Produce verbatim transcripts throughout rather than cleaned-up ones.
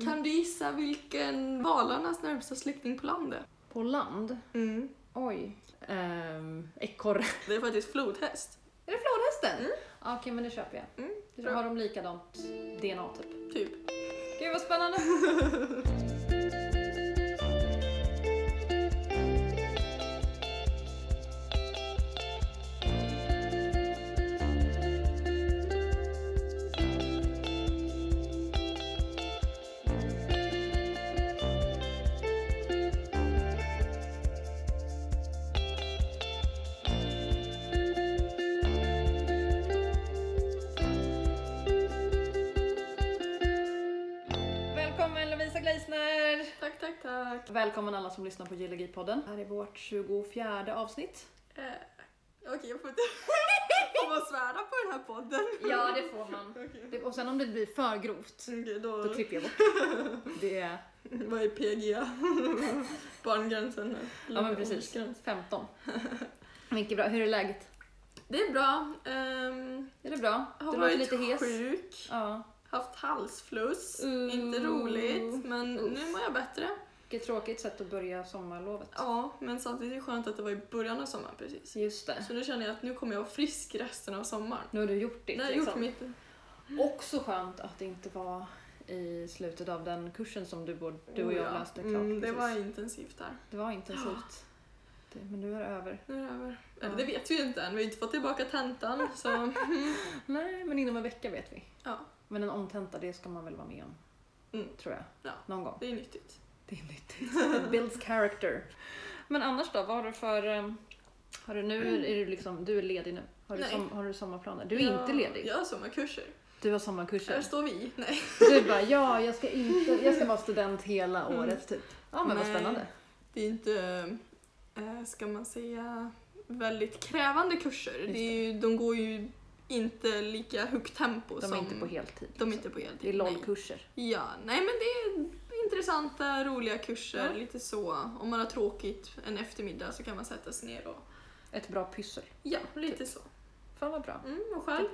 Kan du gissa vilken valarnas närmsta släkting på landet? På land? Mm. Oj. Um, ekorre. Det är faktiskt flodhäst. Är det flodhästen? Mm. Okej, okay, men det köper jag. Mm. Du har de likadant D N A typ. Typ. Gud vad spännande. Tack, tack, tack. Välkommen alla som lyssnar på Geologi-podden. Här är vårt tjugofjärde avsnitt. Eh, Okej, okay, jag får inte får man svära på den här podden. Ja, det får man. Okay. Det, och sen om det blir för grovt, okay, då... då klipper jag bort. Det är... Vad är P G A? Barngränsen. Ja, men precis. femton. Mycket bra. Hur är läget? Det är bra. Um, är det bra? Jag har du varit lite hes. sjuk. Ja. Haft halsfluss. Uh, inte roligt, men uh. nu mår jag bättre. Vilket tråkigt sätt att börja sommarlovet. Ja, men samtidigt är det skönt att det var i början av sommaren precis. Just det. Så nu känner jag att nu kommer jag vara frisk resten av sommaren. Nu har du gjort det. Nu har jag liksom. gjort mitt. Också skönt att det inte var i slutet av den kursen som du, både, du och jag oh, ja. läste klart. Mm, det var intensivt där. Det var intensivt. Det, men nu är det över. Nu är det över. Ja. Det vet vi ju inte än. Vi har inte fått tillbaka tentan. Så... Nej, men inom en vecka vet vi. Ja. Men en omtenta, det ska man väl vara med om. Mm. Tror jag. Ja. Någon gång. Det är nyttigt. Det är nyttigt. It builds character. Men annars då, vad har du för... Um, har du nu, är du liksom, du är ledig nu? Har du, som, har du sommarplaner? Du är ja, inte ledig? Jag har sommarkurser. Du har sommarkurser? Här står vi. Nej. Du bara, ja, jag ska inte, jag ska vara student hela mm. året typ. Ja, men Nej, vad spännande. Det är inte, äh, ska man säga, väldigt krävande kurser. Det. Det är ju, de går ju inte lika högt tempo. De är som, inte på heltid. De är liksom. inte på heltid. Det är LOL-kurser. Ja, nej men det är intressanta, roliga kurser. Ja. Lite så. Om man har tråkigt en eftermiddag så kan man sätta sig ner och... Ett bra pyssel. Ja, lite typ. så. Fan vad bra. Mm, och själv?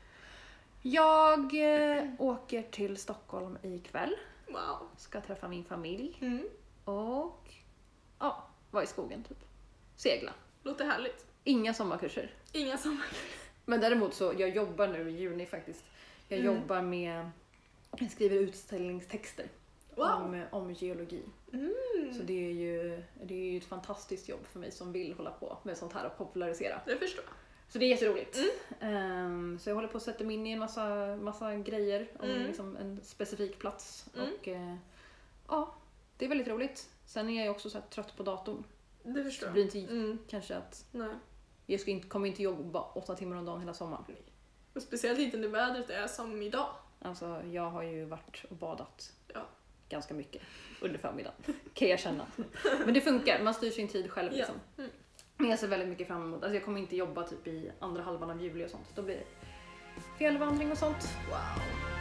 Jag eh, åker till Stockholm ikväll. Wow. Ska träffa min familj. Mm. Och ja, vara i skogen typ. Segla. Låter härligt. Inga sommarkurser. Inga sommarkurser. Men däremot så, jag jobbar nu i juni faktiskt. Jag mm. jobbar med, jag skriver utställningstexter. Wow. om, om geologi. Mm. Så det är, ju, det är ju ett fantastiskt jobb för mig som vill hålla på med sånt här och popularisera. Det förstår jag. Så det är jätteroligt. Mm. Um, så jag håller på att sätta mig in i en massa, massa grejer om mm. liksom en specifik plats. Mm. Och uh, ja, det är väldigt roligt. Sen är jag också så här trött på datorn. Det förstår jag. Så det blir inte mm. kanske att Nej. jag ska inte, kommer inte jobba åtta timmar om dagen hela sommaren. Nej. Och speciellt inte när vädret är som idag. Alltså jag har ju varit och badat ja. ganska mycket under förmiddagen. Kan jag känna. Men det funkar, man styr sin tid själv liksom. Ja. Mm. Men jag ser väldigt mycket fram emot. Alltså jag kommer inte jobba typ i andra halvan av juli och sånt. Då blir det fjällvandring och sånt. Wow.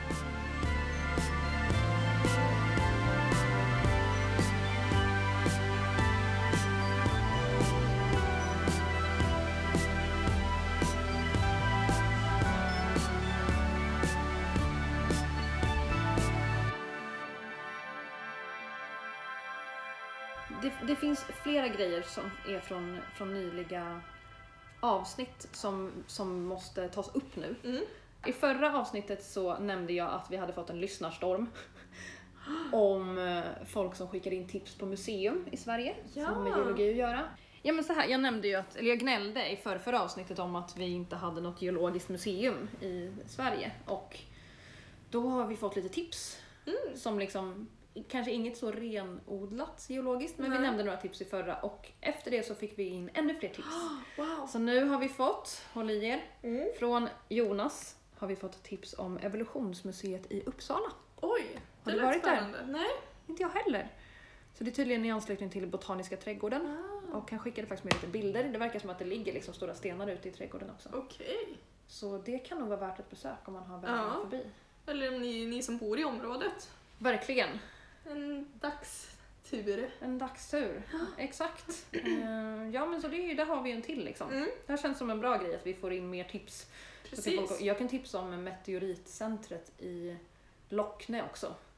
Det, det finns flera grejer som är från, från nyliga avsnitt som, som måste tas upp nu. Mm. I förra avsnittet så nämnde jag att vi hade fått en lyssnarstorm om folk som skickade in tips på museum i Sverige ja. som har med geologi att göra. Ja men så här, jag nämnde ju att, eller jag gnällde i förra, förra avsnittet om att vi inte hade något geologiskt museum i Sverige och då har vi fått lite tips mm. som liksom kanske inget så renodlat geologiskt, men Nej. vi nämnde några tips i förra och efter det så fick vi in ännu fler tips. Wow. Så nu har vi fått, håll i er, mm. från Jonas har vi fått tips om Evolutionsmuseet i Uppsala. Oj, har du varit spännande. där? Nej. Inte jag heller. Så det är tydligen i anslutning till Botaniska trädgården. Ah. Och han skickade faktiskt med lite bilder. Det verkar som att det ligger liksom stora stenar ute i trädgården också. Okej. Okay. Så det kan nog vara värt ett besök om man har vägarna ja. förbi. Eller ni, ni som bor i området. Verkligen. En dagstur. En dagstur, exakt. Uh, ja men så det är ju, där har vi en till liksom. Mm. Det här känns som en bra grej att vi får in mer tips. Precis. Folk, jag kan tipsa om meteoritcentret i Lockne också.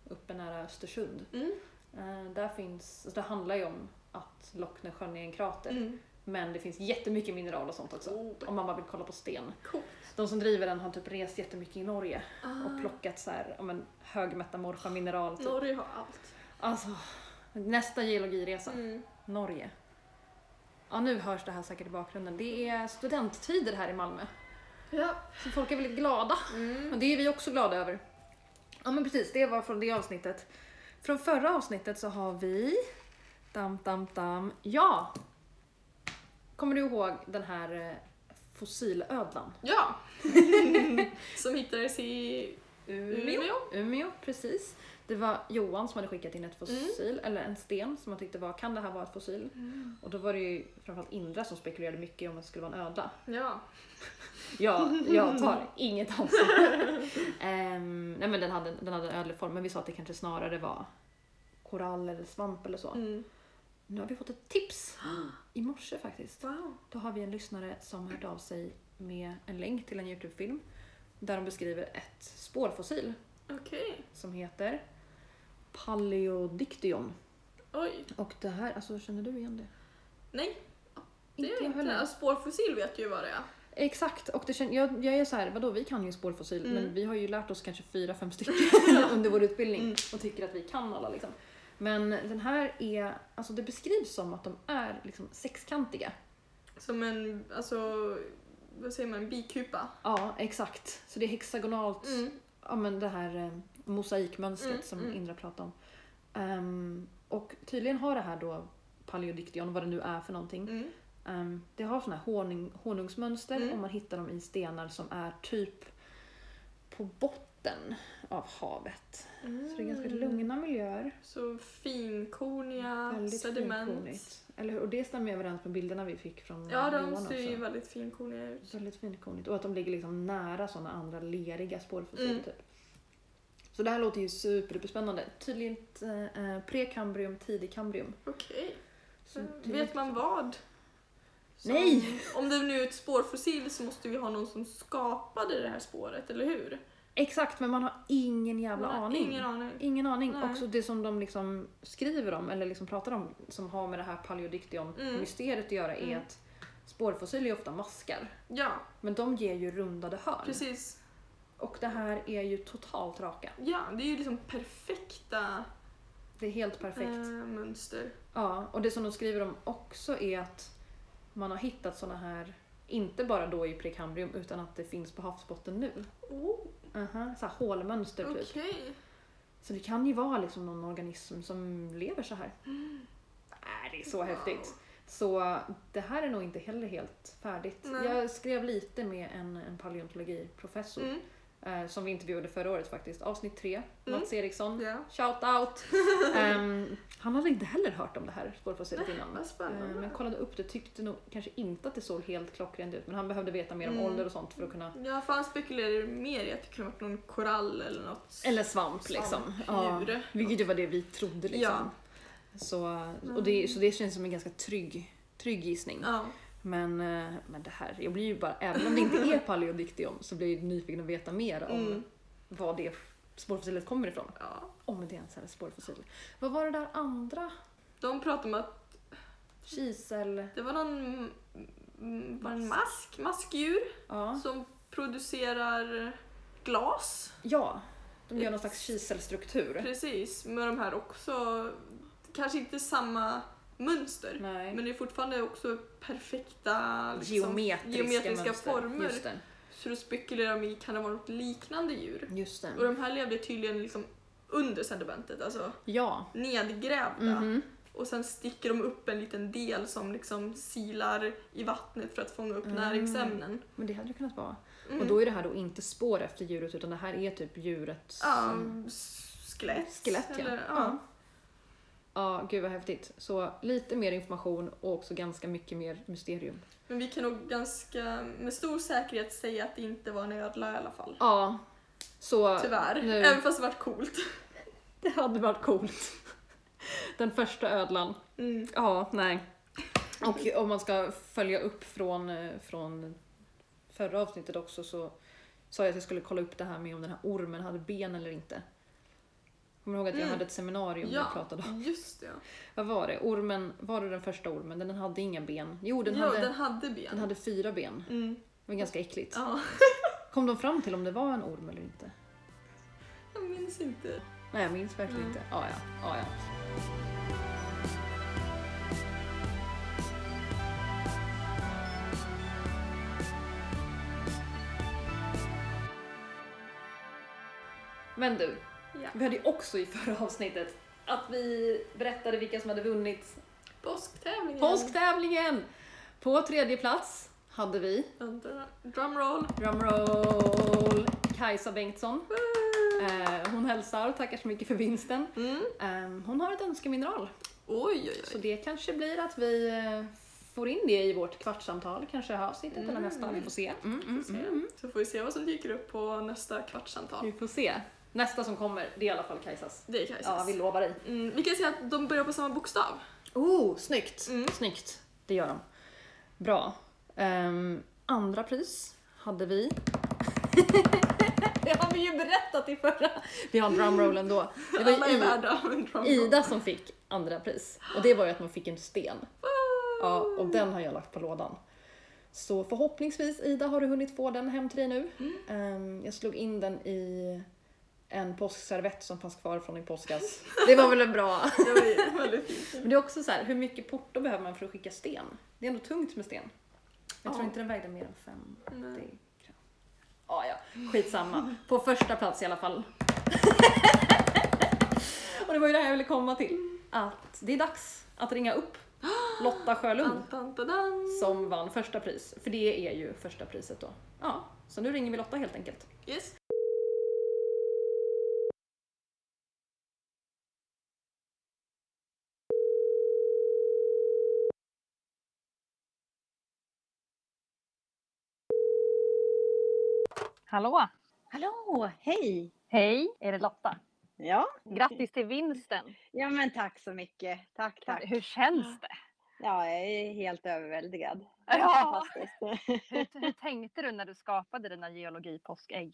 uppe nära Östersund. Mm. Uh, där finns, alltså det handlar ju om att Locknesjön är en krater. Mm. Men det finns jättemycket mineral och sånt också. Oh. Om man bara vill kolla på sten. Coolt. De som driver den har typ rest jättemycket i Norge. Ah. Och plockat så här, om en högmetamorfa mineral. Typ. Norge har allt. Alltså, nästa geologiresa. Mm. Norge. Ja, nu hörs det här säkert i bakgrunden. Det är studenttider här i Malmö. Ja. Så folk är väldigt glada. Mm. Och det är vi också glada över. Ja men precis, det var från det avsnittet. Från förra avsnittet så har vi... Dam, dam, dam. Ja! Kommer du ihåg den här fossilödlan? Ja. Som hittades i Umeå. Umeå, precis. Det var Johan som hade skickat in ett fossil, mm. eller en sten som man tyckte var, kan det här vara ett fossil? Mm. Och då var det ju framförallt Indra som spekulerade mycket om att det skulle vara en ödla. Ja. Ja, jag tar inget ansvar. um, nej men den hade, den hade en ödlig form, men vi sa att det kanske snarare var korall eller svamp eller så. Mm. Nu har vi fått ett tips i morse faktiskt. Wow. Då har vi en lyssnare som hört av sig med en länk till en YouTube-film där de beskriver ett spårfossil. Okej. Okay. Som heter Paleodictyon. Oj. Och det här, alltså känner du igen det? Nej. Det inte är inte. inte. Alltså, spårfossil vet ju vad det är. Exakt, och det känner, jag, jag är så här, vadå, vi kan ju spårfossil, mm. men vi har ju lärt oss kanske fyra, fem stycken under vår utbildning mm. och tycker att vi kan alla liksom. Men den här är, alltså det beskrivs som att de är liksom sexkantiga. Som en, alltså, vad säger man, en bikupa? Ja, exakt. Så det är hexagonalt, mm. ja men det här eh, mosaikmönstret mm. som mm. Indra pratade om. Um, och tydligen har det här då Paleodictyon, vad det nu är för någonting. Mm. Um, det har såna här honung, honungsmönster mm. och man hittar dem i stenar som är typ på botten av havet. Mm. Så det är ganska lugna miljöer. Så finkorniga väldigt sediment. Finkornigt. Eller hur? Och det stämmer överens med bilderna vi fick från Ja, Johan de också. ser ju väldigt finkorniga ut. Väldigt finkornigt. Och att de ligger liksom nära såna andra leriga spårfossiler mm. typ. Så det här låter ju superspännande. Tydligen eh, prekambrium, tidigkambrium. Okej. Okay. Vet man vad? Som, Nej! Om det nu är ett spårfossil så måste vi ha någon som skapade det här spåret, eller hur? Exakt, men man har ingen jävla man aning. Ingen aning. Ingen aning. Nej. Också det som de liksom skriver om, eller liksom pratar om, som har med det här Paleodictyon-mysteriet mm. att göra, är mm. att spårfossiler är ofta maskar. Ja. Men de ger ju rundade hörn. Precis. Och det här är ju totalt raka. Ja, det är ju liksom perfekta... Det är helt perfekt. Äh, mönster. Ja, och det som de skriver om också är att man har hittat såna här, inte bara då i prekambrium, utan att det finns på havsbotten nu. Oh. Uh-huh, så här hålmönster typ. Okej. Okay. Så det kan ju vara liksom någon organism som lever så här. Mm. Äh, det är så wow. häftigt. Så det här är nog inte heller helt färdigt. Nej. Jag skrev lite med en, en paleontologiprofessor mm. eh, som vi intervjuade förra året faktiskt. Avsnitt tre, mm. Mats Eriksson. Yeah. Shout out! um, han hade inte heller hört om det här spårfossilet innan. Uh, men kollade upp det, tyckte nog kanske inte att det såg helt klockrent ut. Men han behövde veta mer om mm. ålder och sånt för att kunna... Ja, för han spekulerade mer i att det kunde vara någon korall eller något. Eller svamp, svamp liksom. Ja, vilket ju var det vi trodde liksom. Ja. Så, och det, så det känns som en ganska trygg, trygg gissning. Ja. Men, men det här, jag blir ju bara, även om det inte är Paleodictyon så blir jag nyfiken att veta mer om mm. vad det spårfossilet kommer ifrån. Ja. Om det ens är ett spårfossil. Vad var det där andra? De pratade om att kisel... Det var någon var en mask, maskdjur ja. Som producerar glas. Ja, de gör någon slags kiselstruktur. Precis, med de här också... Kanske inte samma mönster, nej. Men det är fortfarande också perfekta liksom, geometriska, geometriska former. Så då spekulerar de i, kan det vara något liknande djur? Just det. Och de här levde tydligen liksom under sedimentet, alltså ja. nedgrävda. Mm-hmm. Och sen sticker de upp en liten del som liksom silar i vattnet för att fånga upp mm. näringsämnen. Men det hade det kunnat vara. Mm. Och då är det här då inte spår efter djuret, utan det här är typ djurets... Ja, skelett. Skelett, ja. Eller, ja. ja. Ja, gud vad häftigt. Så lite mer information och också ganska mycket mer mysterium. Men vi kan nog ganska med stor säkerhet säga att det inte var en ödla i alla fall. Ja. Så tyvärr. Nu... Även fast det varit coolt. Det hade varit coolt. Den första ödlan. Mm. Ja, nej. Och om man ska följa upp från, från förra avsnittet också så sa jag att jag skulle kolla upp det här med om den här ormen hade ben eller inte. Kommer du ihåg att jag Mm. hade ett seminarium Ja, där jag pratade om? just det. Vad var det? Ormen, var det den första ormen? Den hade inga ben. Jo, den, Jo, hade, den hade ben. den hade fyra ben. Mm. Det var ganska äckligt. Ja, Kom de fram till om det var en orm eller inte? jag minns inte. Nej, jag minns verkligen Mm. inte. Ja, ja. ja, ja. Men du, Ja. vi hade ju också i förra avsnittet att vi berättade vilka som hade vunnit Påsktävlingen. påsktävlingen. På tredje plats hade vi, Dra- Drumroll. drumroll, Kajsa Bengtsson. Eh, hon hälsar och tackar så mycket för vinsten. Mm. Eh, hon har ett önskemineral. Oj, oj, Så oj. det kanske blir att vi eh, får in det i vårt kvartssamtal. Kanske i avsnittet eller Mm. nästa. Vi får se. Mm, mm, Se. mm, mm. Så får vi se vad som dyker upp på nästa kvartssamtal. Vi får se. Nästa som kommer, det är i alla fall Kajsas. Det är Kajsas. Ja, vi lovar dig. Mm, vi kan säga att de börjar på samma bokstav. Oh, snyggt. Mm. Snyggt. Det gör de. Bra. Ehm, andra pris hade vi. Det har vi ju berättat i förra. Vi har drumrollen då. Det var Alla är ju värda av en drumroll. Ida som fick andra pris. Och det var ju att man fick en sten. Ja, och den har jag lagt på lådan. Så förhoppningsvis, Ida, har du hunnit få den hem till dig nu. Ehm, jag slog in den i en påskservett som fanns kvar från i påskas. Det var väl en bra. Det var ju väldigt fint. Men det är också så här, hur mycket porto behöver man för att skicka sten? Det är ändå tungt med sten. Jag tror Ja. inte den vägde mer än femtio Nej. gram. Ja, ja, skitsamma. På första plats i alla fall. Och det var ju det här jag ville komma till. Att det är dags att ringa upp Lotta Sjölund Tan, tan, tadan. som vann första pris. För det är ju första priset då. Ja, så nu ringer vi Lotta helt enkelt. Yes. Hallå! Hallå, hej! Hej, är det Lotta? Ja, Grattis till vinsten! ja men tack så mycket. Tack, tack. Hur känns det? Ja, jag är helt överväldigad. Ja. Fantastiskt. Hur, hur tänkte du när du skapade dina geologipåskägg?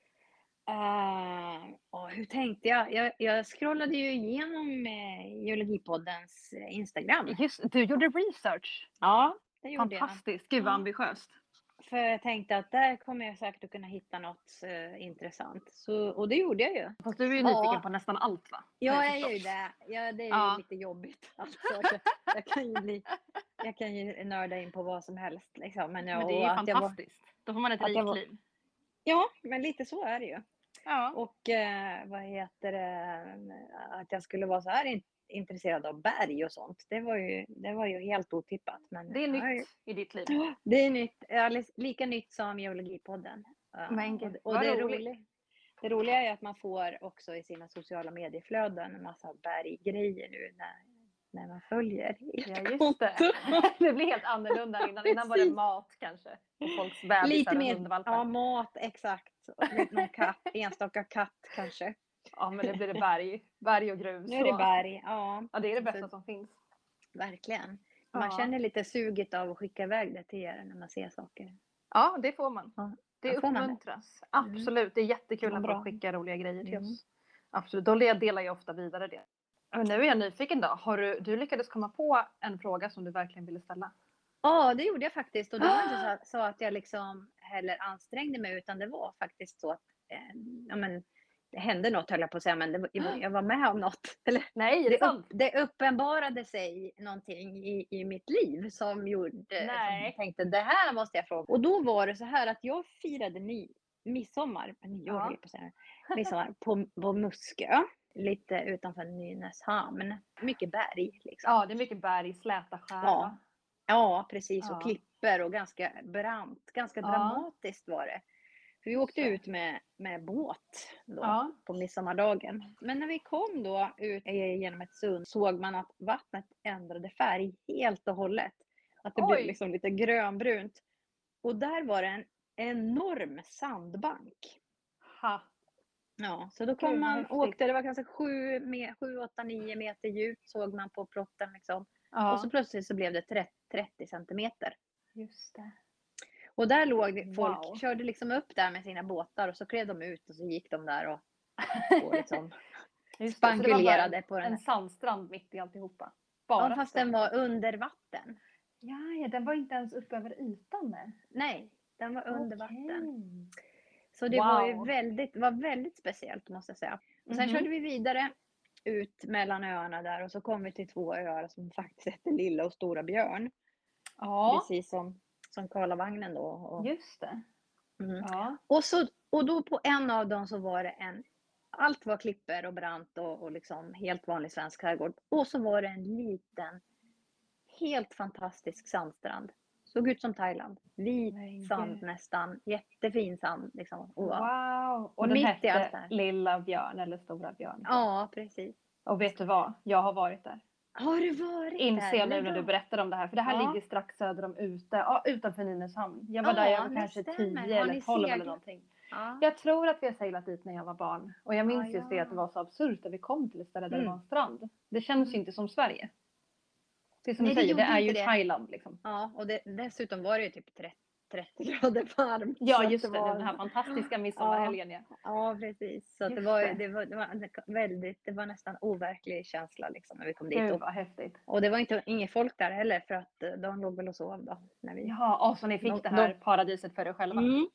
Uh, och hur tänkte jag? jag? Jag scrollade ju igenom eh, Geologipoddens eh, Instagram. Just, du gjorde research. Ja, det gjorde Fantastiskt, gud vad Ja. ambitiöst. jag. För jag tänkte att där kommer jag säkert att kunna hitta något eh, intressant. Så, och det gjorde jag ju. Fast du är ju Ja. nyfiken på nästan allt va? Ja, Har jag är förstått. ju det. Ja, det är Ja. ju lite jobbigt. Alltså, jag, jag, kan ju bli, jag kan ju nörda in på vad som helst. Liksom. Men, ja, Men det är ju och att jag var- fantastiskt. Då får man ett att jag rikt var- liv. Ja, men lite så är det ju. Ja. Och eh, vad heter det, att jag skulle vara så här in, intresserad av berg och sånt. Det var ju, det var ju helt otippat. Men Det är jag ju- nytt i ditt liv. Det är nytt, alldeles, lika nytt som Geologipodden. Ja, Men gud, och, och vad det, roligt. roliga, det roliga är att man får också i sina sociala medieflöden en massa berggrejer nu när, när man följer ert Ja just konto. det. Det blir helt annorlunda. Innan, innan var det Precis. mat kanske. Och folks bebisar Lite och mer, hundvalpar. ja mat exakt. Och lite någon katt, enstaka katt kanske. Ja men det blir det berg, berg och grus. Nu är det och- berg, ja. Ja det är det Så- bästa som finns. Verkligen. Man Ja. känner lite suget av att skicka iväg det till er när man ser saker. Ja det får man. Ja, Det ja, får man det? uppmuntras. Absolut, det är jättekul Vad när bra. folk skickar roliga grejer till Mm. oss. Absolut, då delar jag ofta vidare det. Men nu är jag nyfiken då. Har du, du lyckades komma på en fråga som du verkligen ville ställa? Ja, det gjorde jag faktiskt. Och det var inte så, så att jag liksom heller ansträngde mig, utan det var faktiskt så att eh, ja, men, det hände något, höll jag på att säga, men det, var- jag var med om något. Eller, Nej, är det det, sant? upp, det uppenbarade sig någonting i, i mitt liv som gjorde, som Nej. jag tänkte, det här måste jag fråga. Och då var det så här att jag firade ny, midsommar, nyår Ja. höll jag på att säga, midsommar på, på Muskö, lite utanför Nynäshamn. Mycket berg liksom. Ja, det är mycket berg, släta skär. Ja. va? Ja, precis. Ja. Och klipper och ganska brant. Ganska Ja. dramatiskt var det. För vi åkte Så. ut med, med båt då, Ja. på midsommardagen. Men när vi kom då ut genom ett sund såg man att vattnet ändrade färg helt och hållet. Att det Oj. blev liksom lite grönbrunt. Och där var det en enorm sandbank. Ha. Ja, så då Gud, kom vad man, häftigt. åkte, det var kanske sju, me- sju, åtta, nio meter djupt såg man på plotten liksom. Ja, Och så plötsligt så blev det trettio, trettio centimeter. just det. Och där låg det folk, Wow. körde liksom upp där med sina båtar och så klev de ut och så gick de där och, och liksom Just det, så det var bara spankulerade en, på den en där. sandstrand mitt i alltihopa. Bara Ja, fast strand. den var under vatten. Ja, ja, den var inte ens upp över ytan där. Nej, den var under Okej. vatten. Så det var ju Wow. väldigt, var väldigt speciellt måste jag säga. Och sen Mhm. körde vi vidare ut mellan öarna där och så kom vi till två öar som faktiskt hette Lilla och Stora Björn. Ja, Precis som, som Karlavagnen då. Och, just det. mm. Ja. och, så, och då på en av dem så var det en, allt var klipper och brant och, och liksom helt vanlig svensk skärgård. Och så var det en liten, helt fantastisk sandstrand. Såg ut som Thailand. Vit Men sand gud. nästan. Jättefin sand. Liksom. Wow. Wow. Och den Mitt i allt hette det här. Lilla Björn eller Stora Björn. Ja, precis. Och vet du vad? Jag har varit där. Har du varit där? Inser jag Det är nu när bra. du berättar om det här. För det här Ja. ligger strax söder om Ute, ja, utanför Nynäshamn. Jag var Ja, där jag var det kanske stämmer. tio Har eller ni tolv eller seglat? någonting. Ja. Jag tror att vi har seglat dit när jag var barn. Och jag minns Ja, just det ja. att det var så absurt att vi kom till ett ställe där det Mm. var en strand. Det känns ju inte som Sverige. Det är som Nej, du det säger, det gjorde är ju inte det. Thailand liksom. Ja, och det, dessutom var det ju typ trettio, trettio grader varmt. så Ja att just det, var- den här fantastiska midsommarhelgen ja. Ja, precis. Så att det, Just var, det. det. var, det var väldigt, det var nästan overklig känsla liksom när vi kom dit. Gud Och, vad häftigt. och det var inte inget folk där heller för att eh, de låg väl och sov då. När vi... Jaha, och så ni fick De- det här de- paradiset för er själva. Mm.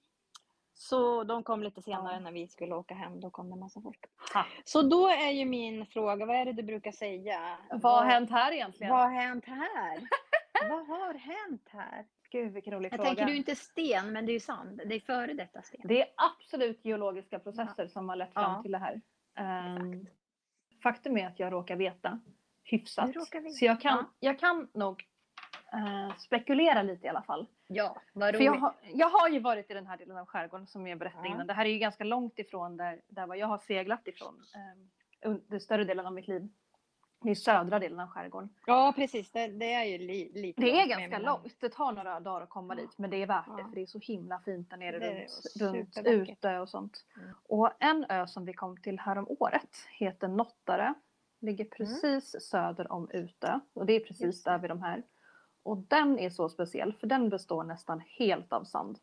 Så de kom lite senare Ja. när vi skulle åka hem. Då kom det massa folk. Ha. Så då är ju min fråga, vad är det du brukar säga? Vad har hänt här egentligen? Vad har hänt här? Vad har hänt här? Gud vilken rolig Jag fråga. tänker det är ju inte sten, men det är ju sand. Det är före detta sten. Det är absolut geologiska processer som har lett fram Ja. till det här. Um, Exakt. faktum är att jag råkar veta hyfsat. Du råkar veta. Så jag kan, Ja. jag kan nog eh, spekulera lite i alla fall. Ja, vad För roligt. jag, har, jag har ju varit i den här delen av skärgården som jag berättade Ja. innan. Det här är ju ganska långt ifrån där, där vad jag har seglat ifrån. Eh, under större delen av mitt liv. Det är södra delen av skärgården. Ja, precis. Det, det är ju li, lite Det är långt, ganska men- långt. Det tar några dagar att komma dit. Men det är värt det. Ja. För det är så himla fint där nere Det är runt, runt supervackert. ute och sånt. Mm. Och en ö som vi kom till här om året heter Nottare. Ligger precis söder om Utö. Och det är precis Mm. Just det. där vid de här. Och den är så speciell. För den består nästan helt av sand.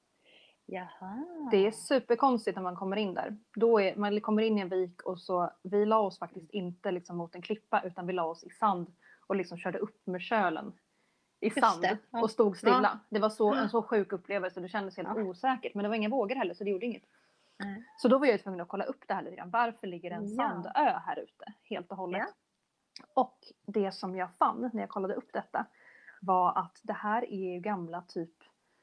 Jaha. Det är superkonstigt när man kommer in där. Då är, man kommer in i en vik och så, vi la oss faktiskt inte liksom mot en klippa utan vi la oss i sand och liksom körde upp med kölen i Just sand det, ja. och stod stilla. Ja. Det var så, en så sjuk upplevelse, det kändes helt Ja. osäkert men det var inga vågor heller så det gjorde inget. Mm. Så då var jag tvungen att kolla upp det här lite grann. Varför ligger det en Ja. sandö här ute helt och hållet? Och det som jag fann när jag kollade upp detta var att det här är ju gamla typ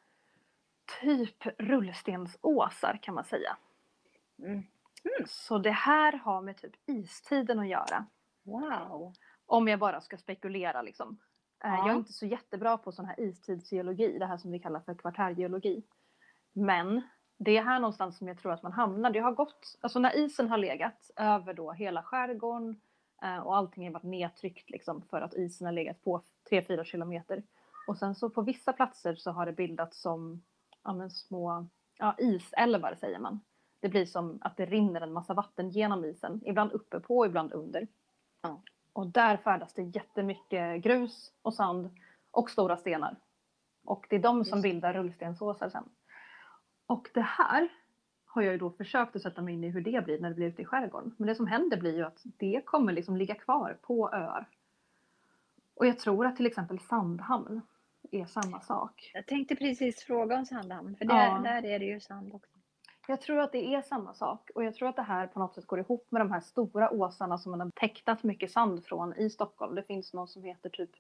typ rullstensåsar kan man säga. Mm. Så det här har med typ istiden att göra. Wow. Om jag bara ska spekulera liksom. Eh, Ja. Jag är inte så jättebra på sån här istidsgeologi. Det här som vi kallar för kvartärgeologi. Men det är här någonstans som jag tror att man hamnar. Det har gått, alltså när isen har legat över då hela skärgården. eh, Och allting har varit nedtryckt liksom för att isen har legat på tre fyra kilometer. Och sen så på vissa platser så har det bildats som ja, men små ja, isälvar säger man. Det blir som att det rinner en massa vatten genom isen. Ibland uppe på, ibland under. Ja. Och där färdas det jättemycket grus och sand och stora stenar. Och det är de som Just det. bildar rullstensåsar sen. Och det här har jag ju då försökt att sätta mig in i hur det blir när det blir ute i skärgården. Men det som händer blir ju att det kommer liksom ligga kvar på öar. Och jag tror att till exempel Sandhamn är samma sak. Jag tänkte precis fråga om Sandhamn. För Ja. där, där är det ju sand också. Jag tror att det är samma sak. Och jag tror att det här på något sätt går ihop med de här stora åsarna som man har täcktat mycket sand från i Stockholm. Det finns någon som heter typ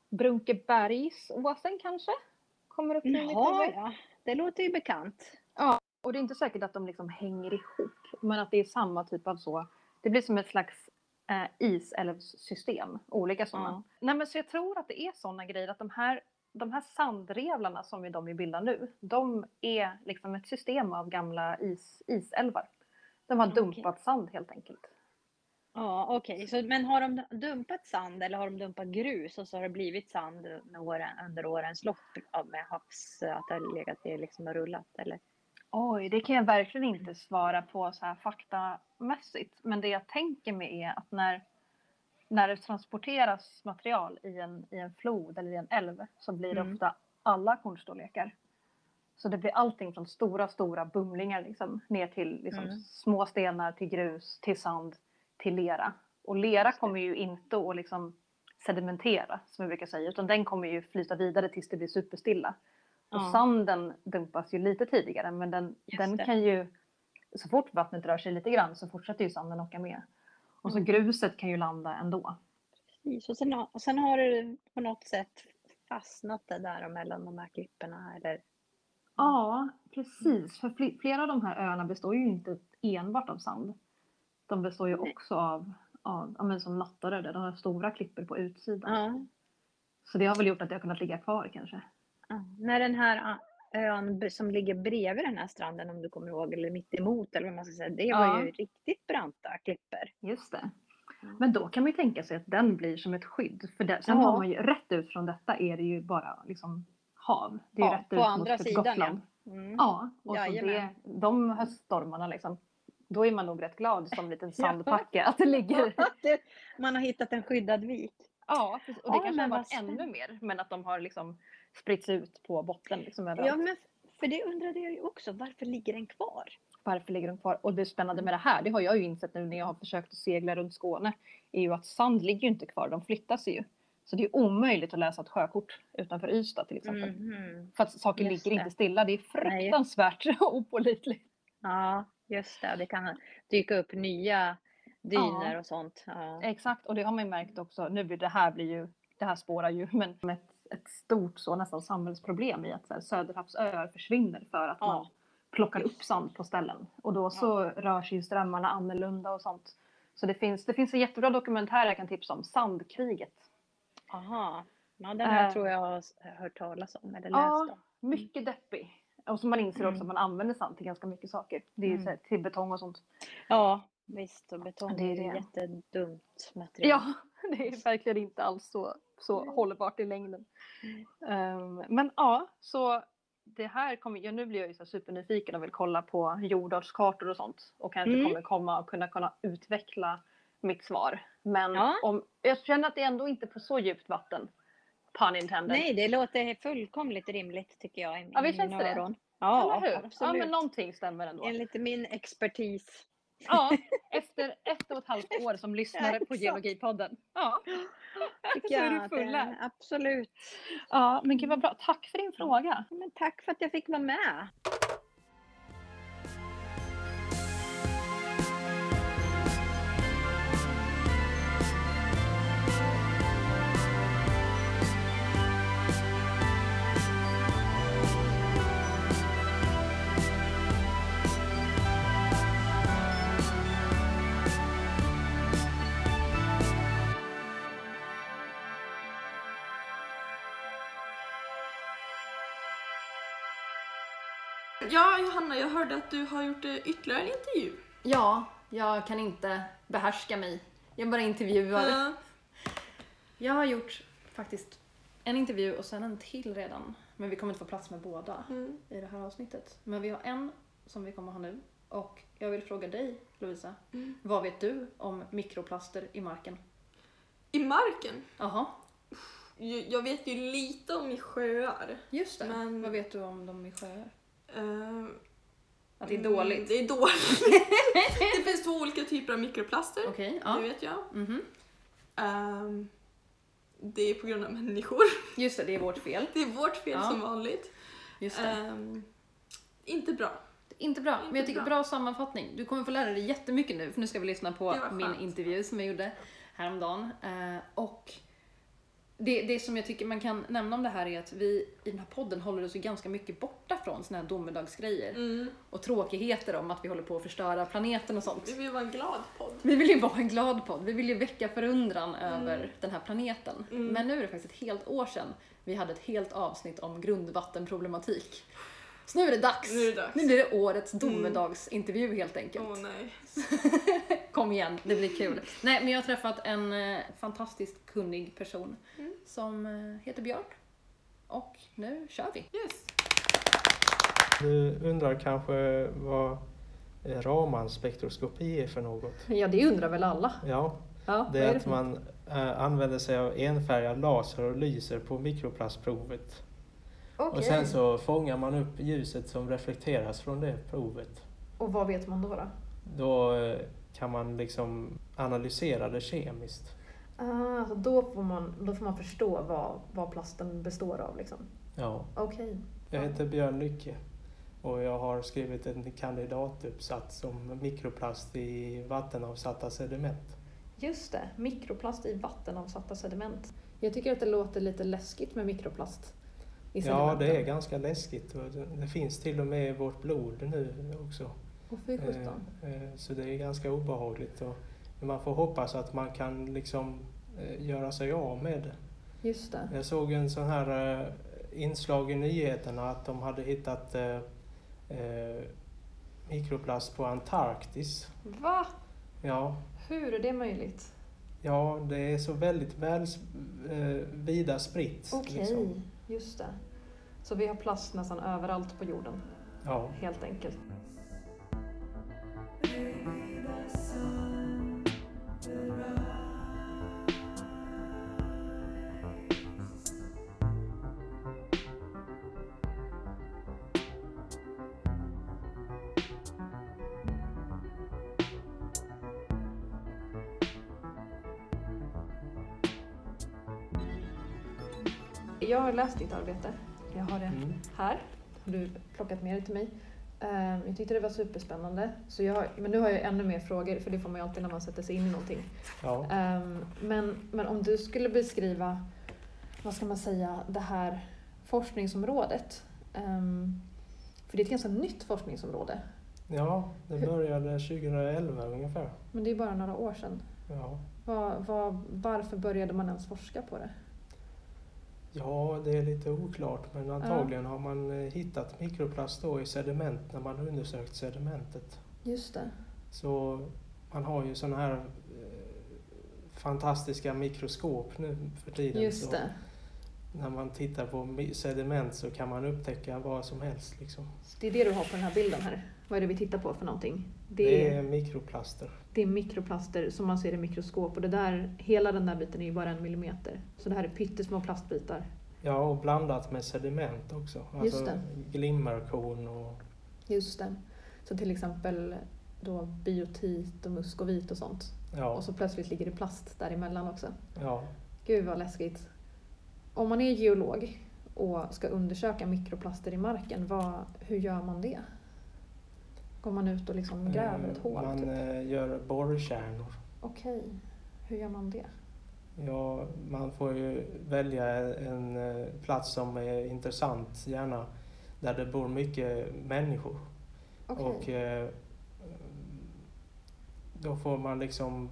Brunkebergsåsen kanske? Kommer upp i mitt Jaha, huvud. ja. Det låter ju bekant. Och det är inte säkert att de liksom hänger ihop. Men att det är samma typ av så. Det blir som ett slags eh, isälvssystem. Olika sådana. Ja. Nej men så jag tror att det är sådana grejer. Att de här, de här sandrevlarna som är de vi bildar nu. De är liksom ett system av gamla is, isälvar. De har Okej. dumpat sand helt enkelt. Ja, okej. Så Men har de dumpat sand eller har de dumpat grus och så har det blivit sand med åren, under årens lopp av med havs, att det har legat det liksom och rullat? Eller? Oj, det kan jag verkligen inte svara på så här faktamässigt. Men det jag tänker mig är att när, när det transporteras material i en, i en flod eller i en älv så blir det Mm. ofta alla kornstorlekar. Så det blir allting från stora, stora bumlingar liksom, ner till liksom, Mm. små stenar, till grus, till sand, till lera. Och lera kommer ju inte att liksom sedimentera, som vi brukar säga, utan den kommer ju flyta vidare tills det blir superstilla. Och Ja. sanden dumpas ju lite tidigare, men den, den det. kan ju, så fort vattnet rör sig lite grann så fortsätter ju sanden åka med. Och så Mm. gruset kan ju landa ändå. Precis. Och sen, har- och sen har det på något sätt fastnat det där mellan de här klipporna. Eller? Ja, precis. För fl- flera av de här öarna består ju inte enbart av sand. De består ju Nej. också av, av ja, men som Nattaröd, de har stora klippor på utsidan. Ja. Så det har väl gjort att det har kunnat ligga kvar kanske. Ja. När den här ön b- som ligger bredvid den här stranden, om du kommer ihåg, eller mitt emot, eller vad man ska säga, det var Ja. ju riktigt branta klippor. Just det. Ja. Men då kan man ju tänka sig att den blir som ett skydd. För det, sen Ja. har man ju rätt ut från detta är det ju bara liksom hav. Det är ju Ja, rätt på ut andra mot sidan, Gotland. ja. Mm. Ja, och så det, Jajamän. de höststormarna liksom. Då är man nog rätt glad som liten Ja. sandpacke att det ligger. Det- Man har hittat en skyddad vik. Ja, precis. Och det Ja, kanske har men varit vad ännu spännande. mer. Men att de har liksom spritts ut på botten liksom överallt. Ja, men för det undrade jag ju också. Varför ligger den kvar? Varför ligger de kvar? Och det spännande med det här, det har jag ju insett nu när jag har försökt att segla runt Skåne, är ju att sand ligger ju inte kvar, de flyttar sig ju. Så det är omöjligt att läsa ett sjökort utanför Ystad till exempel. Mhm. För att saker Just ligger det. inte stilla, det är fruktansvärt opålitligt. Ja, just det. Det kan dyka upp nya dyner Ja. och sånt. Ja. Exakt, och det har man ju märkt också, nu blir det här blir ju, det här spårar ju, men ett, ett stort så nästan samhällsproblem i att så här, Söderhavsöar försvinner för att Ja. man plockar upp sand på ställen. Och då så rör sig ju strömmarna annorlunda och sånt. Så det finns, det finns en jättebra dokumentär jag kan tipsa om, Sandkriget. Aha. Ja, den här Äh. tror jag har hört talas om eller läst Ja, om. mycket deppig. Och så man inser också Mm. att man använder sand till ganska mycket saker. Det är ju Mm. så här, till betong och sånt. Ja, visst. Och betong Det är är ju det. jättedumt material. Ja, det är verkligen inte alls så, så hållbart i längden. Um, men ja, så det här kommer, ja, nu blir jag ju så supernyfiken och vill kolla på jordartskartor och sånt. Och kanske Mm. kommer komma och kunna, kunna utveckla mitt svar. Men Ja. om, jag känner att det är ändå inte på så djupt vatten. Pun intended. Nej, det låter fullkomligt rimligt tycker jag i, Ja, i visst känns mina det det? öron. Ja, Eller hur? absolut. Ja, men någonting stämmer ändå. Enligt min expertis. Ja, efter ett och ett halvt år som lyssnare Ja, på exakt. Geologipodden. Ja, Tycker Så är jag du att full det är- där. Absolut. ja, men gud vad bra. Tack för din fråga. Men tack för att jag fick vara med. Ja, Johanna, jag hörde att du har gjort eh, ytterligare en intervju. Ja, jag kan inte behärska mig. Jag bara intervjuar. Ja. Jag har gjort faktiskt en intervju och sen en till redan. Men vi kommer inte få plats med båda Mm. i det här avsnittet. Men vi har en som vi kommer ha nu. Och jag vill fråga dig, Lovisa. Mm. Vad vet du om mikroplaster i marken? I marken? Jaha, Jag jag vet ju lite om i sjöar. just det. Men- Vad vet du om dem i sjöar? Eh, Att det är mm, dåligt? Det är dåligt. Det finns två olika typer av mikroplaster. Okej, Det ja. vet jag. Mhm. Ehm, det är på grund av människor. Just det, det är vårt fel. Det är vårt fel Ja. som vanligt. Just det. Ehm, inte bra. Inte bra, Inte men jag tycker bra. bra sammanfattning. Du kommer få lära dig jättemycket nu, för nu ska vi lyssna på Det var min skönt. intervju som jag gjorde häromdagen. Eh, och det, det som jag tycker man kan nämna om det här är att vi i den här podden håller oss ju ganska mycket borta från såna här domedagsgrejer. Mm. Och tråkigheter om att vi håller på att förstöra planeten och sånt. Vi vill vara en glad podd. Vi vill ju vara en glad podd. Vi vill ju väcka förundran över den här planeten. Mm. Men nu är det faktiskt ett helt år sedan vi hade ett helt avsnitt om grundvattenproblematik. Så nu är det dags. Nu är det dags. Nu blir det årets domedagsintervju helt enkelt. Åh nej. Kom igen, det blir kul. Nej, men jag har träffat en eh, fantastiskt kunnig person Mm. som eh, heter Björn. Och nu kör vi. Yes. Du undrar kanske vad eh, Raman-spektroskopi är för något? Ja, det undrar väl alla. Ja, Ja, det är att man eh, använder sig av enfärgad laser och lyser på mikroplastprovet. Okej. Och sen så fångar man upp ljuset som reflekteras från det provet. Och vad vet man då då? Då eh, kan man liksom analysera det kemiskt. Ah, alltså då, får man, då får man förstå vad, vad plasten består av liksom. Ja. Okej. Okay. Jag heter Björn Lycke och jag har skrivit en kandidatuppsats om mikroplast i vattenavsatta sediment. Just det, mikroplast i vattenavsatta sediment. Jag tycker att det låter lite läskigt med mikroplast i sedimenten. Ja, det är ganska läskigt. Och det, det finns till och med i vårt blod nu också. Och fy sjutton. Eh, eh, så det är ganska obehagligt. Och man får hoppas att man kan liksom eh, göra sig av med det. Just det. Jag såg en sån här eh, inslag i nyheterna att de hade hittat eh, eh, mikroplast på Antarktis. Va? Ja. Hur är det möjligt? Ja, det är så väldigt väl eh, vida spritt. Okej, okay, liksom. Just det. Så vi har plast nästan överallt på jorden. Ja. Helt enkelt. Jag har läst ditt arbete. Jag har det mm. här. Du har plockat med det till mig. Um, jag tyckte det var superspännande. Så jag har, men nu har jag ännu mer frågor, för det får man ju alltid när man sätter sig in i någonting. Ja. Um, men, men om du skulle beskriva, vad ska man säga, det här forskningsområdet. Um, för det är ett ganska nytt forskningsområde. Ja, det började tjugoelva ungefär. Men det är bara några år sedan. Ja. Var, var, varför började man ens forska på det? Ja, det är lite oklart, men antagligen ja. har man hittat mikroplast då i sediment när man har undersökt sedimentet. Just det. Så man har ju sådana här eh, fantastiska mikroskop nu för tiden. Just det. Så när man tittar på sediment så kan man upptäcka vad som helst. Liksom. Det är det du har på den här bilden här. Vad är det vi tittar på för någonting? Det, det är mikroplaster. Det är mikroplaster som man ser i mikroskop. Och det där, hela den där biten är ju bara en millimeter. Så det här är pyttesmå plastbitar. Ja, och blandat med sediment också. Alltså Just det. Glimmerkorn och... Just det. Så till exempel då biotit och muskovit och sånt. Ja. Och så plötsligt ligger det plast däremellan också. Ja. Gud vad läskigt. Om man är geolog och ska undersöka mikroplaster i marken, vad, hur gör man det? Går man ut och liksom gräver ett hål? Man typ? gör borrkärnor. Okej, hur gör man det? Ja, man får ju välja en plats som är intressant, gärna där det bor mycket människor. Okay. Och eh, då får man liksom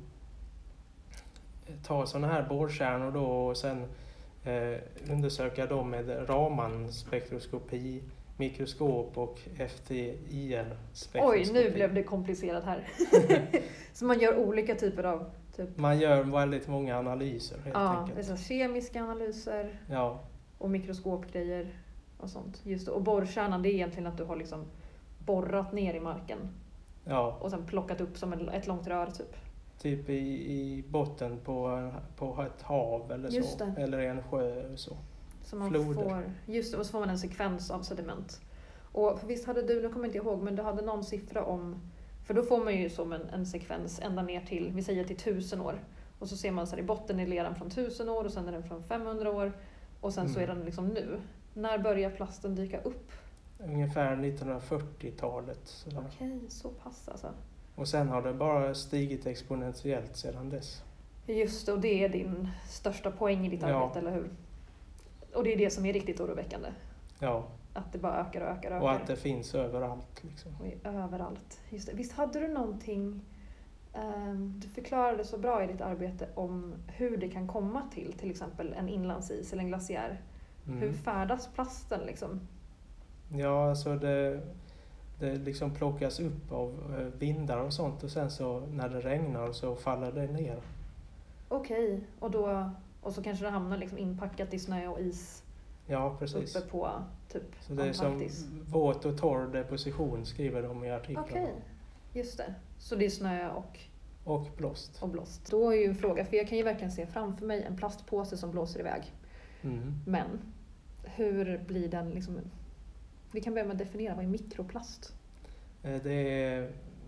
ta sådana här borrkärnor då och sen eh, undersöka dem med Raman-spektroskopi, mikroskop och F T I R-spektroskopi. Oj, nu blev det komplicerat här. Så man gör olika typer av... Typ. Man gör väldigt många analyser helt ja, enkelt. Det är så kemiska analyser ja. och mikroskopgrejer och sånt. Just det. Och borrkärnan, det är egentligen att du har liksom borrat ner i marken. Ja. Och sen plockat upp som ett långt rör typ. Typ i, i botten på, på ett hav eller just så. Det. Eller i en sjö och så. Så man Floder. får, just det, och så får man en sekvens av sediment. Och visst hade du, nu kommer jag inte ihåg, men du hade någon siffra om, för då får man ju som en, en sekvens ända ner till, vi säger till tusen år. Och så ser man så här, i botten är leran från tusen år och sen är den från femhundra år. Och sen mm. så är den liksom nu. När börjar plasten dyka upp? Ungefär nittonhundrafyrtiotalet. Okej, okay, så pass alltså. Och sen har det bara stigit exponentiellt sedan dess. Just det, och det är din största poäng i ditt ja. arbete, eller hur? Och det är det som är riktigt oroväckande. Ja. Att det bara ökar och ökar och ökar. Och att det finns överallt. Liksom. Och överallt. Just det. Visst hade du någonting, um, du förklarade så bra i ditt arbete om hur det kan komma till till exempel en inlandsis eller en glaciär. Mm. Hur färdas plasten liksom? Ja, alltså det, det liksom plockas upp av vindar och sånt och sen så när det regnar så faller det ner. Okej, och då och så kanske det hamnar liksom inpackat i snö och is. Ja, precis. Uppe på typ så det är Antarktis. Som våt och torr deposition skriver de i artiklarna. Okej, just det. Så det är snö och... Och blåst. Och blåst. Då är ju en fråga, för jag kan ju verkligen se framför mig en plastpåse som blåser iväg. Mm. Men hur blir den liksom... Vi kan börja med att definiera, vad är mikroplast? Det är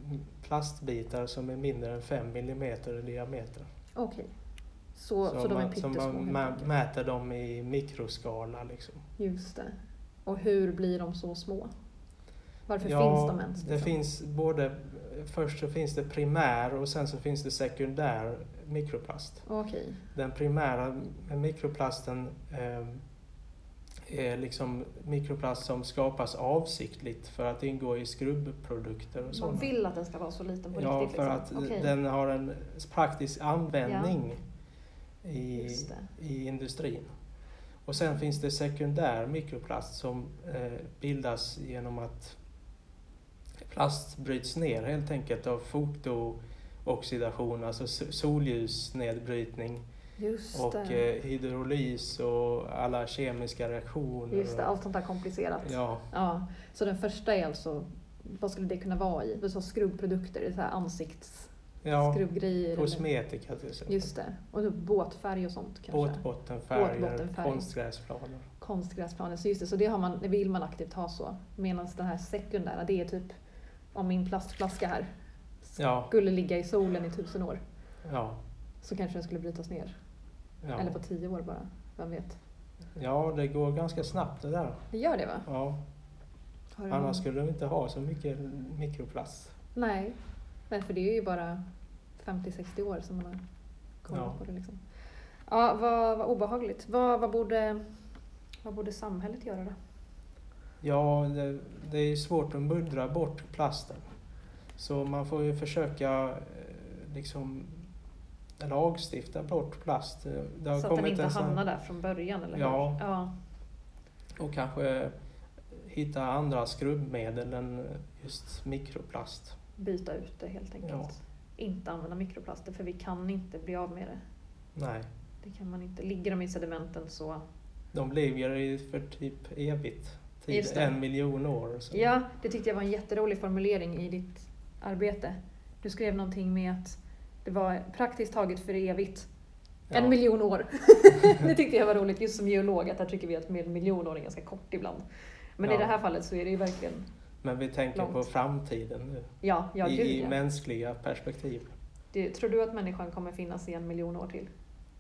plastbitar som är mindre än fem millimeter i diameter. Okej. Så, så, Så, de är man, så pyttesmå man helt mä- enkelt. mäter dem i mikroskala liksom. Just det. Och hur blir de så små? Varför Ja, finns de ens? det liksom? finns både, först så finns det primär och sen så finns det sekundär mikroplast. Okej. Den primära mikroplasten eh, är liksom mikroplast som skapas avsiktligt för att ingå i skrubbprodukter och Man sådana. vill att den ska vara så liten på Ja, riktigt? för liksom. att Okej. den har en praktisk användning i, Just det. i industrin. Och sen finns det sekundär mikroplast som eh, bildas genom att plast bryts ner helt enkelt av fotooxidation, alltså so- solljusnedbrytning Just och det. eh, hydrolys och alla kemiska reaktioner. Just det, allt sånt där komplicerat. Ja, Ja, så den första är alltså, vad skulle det kunna vara i? Du sa skrubbprodukter, det är så här ja ansiktsskrubbgrejer. eller- kosmetika till exempel. Just det. Och då båtfärg och sånt kanske. Båtbottenfärger, Båtbottenfärg. konstgräsplaner. Konstgräsplaner, så just det. Så det, har man, det vill man aktivt ha så. Medan den här sekundära, det är typ om min plastflaska här Ja, skulle ligga i solen i tusen år ja, så kanske den skulle brytas ner. ja. Eller på tio år bara, vem vet. Ja, det går ganska snabbt det där. Det gör det va? Ja. Har du Annars någon- skulle de inte ha så mycket mikroplast. Nej. Nej, för det är ju bara femtio sextio år som man har kollat Ja. på det liksom. Ja, vad, vad obehagligt. Vad, vad, borde, vad borde samhället göra då? Ja, det, det är svårt att muddra bort plasten. Så man får ju försöka eh, liksom lagstifta bort plast. Det har Så att den kommit inte en sån- hamnar där från början, eller Ja. hur? Ja. Och kanske hitta andra skrubbmedel än just mikroplast. Byta ut det helt enkelt. Ja. Inte använda mikroplaster, för vi kan inte bli av med det. Nej, Det kan man inte. Ligger de i sedimenten så... de ligger i för typ evigt. Tid, Just det. en miljon år. Så. Ja, det tyckte jag var en jätterolig formulering i ditt arbete. Du skrev någonting med att det var praktiskt taget för evigt. Ja. En miljon år. Det tyckte jag var roligt, just som geolog, att där tycker vi att en miljon år är ganska kort ibland. Men Ja. i det här fallet så är det ju verkligen, Men vi tänker Långt. på framtiden nu. ja, ja, I, gud, i ja. mänskliga perspektiv. Det, tror du att människan kommer finnas i en miljon år till?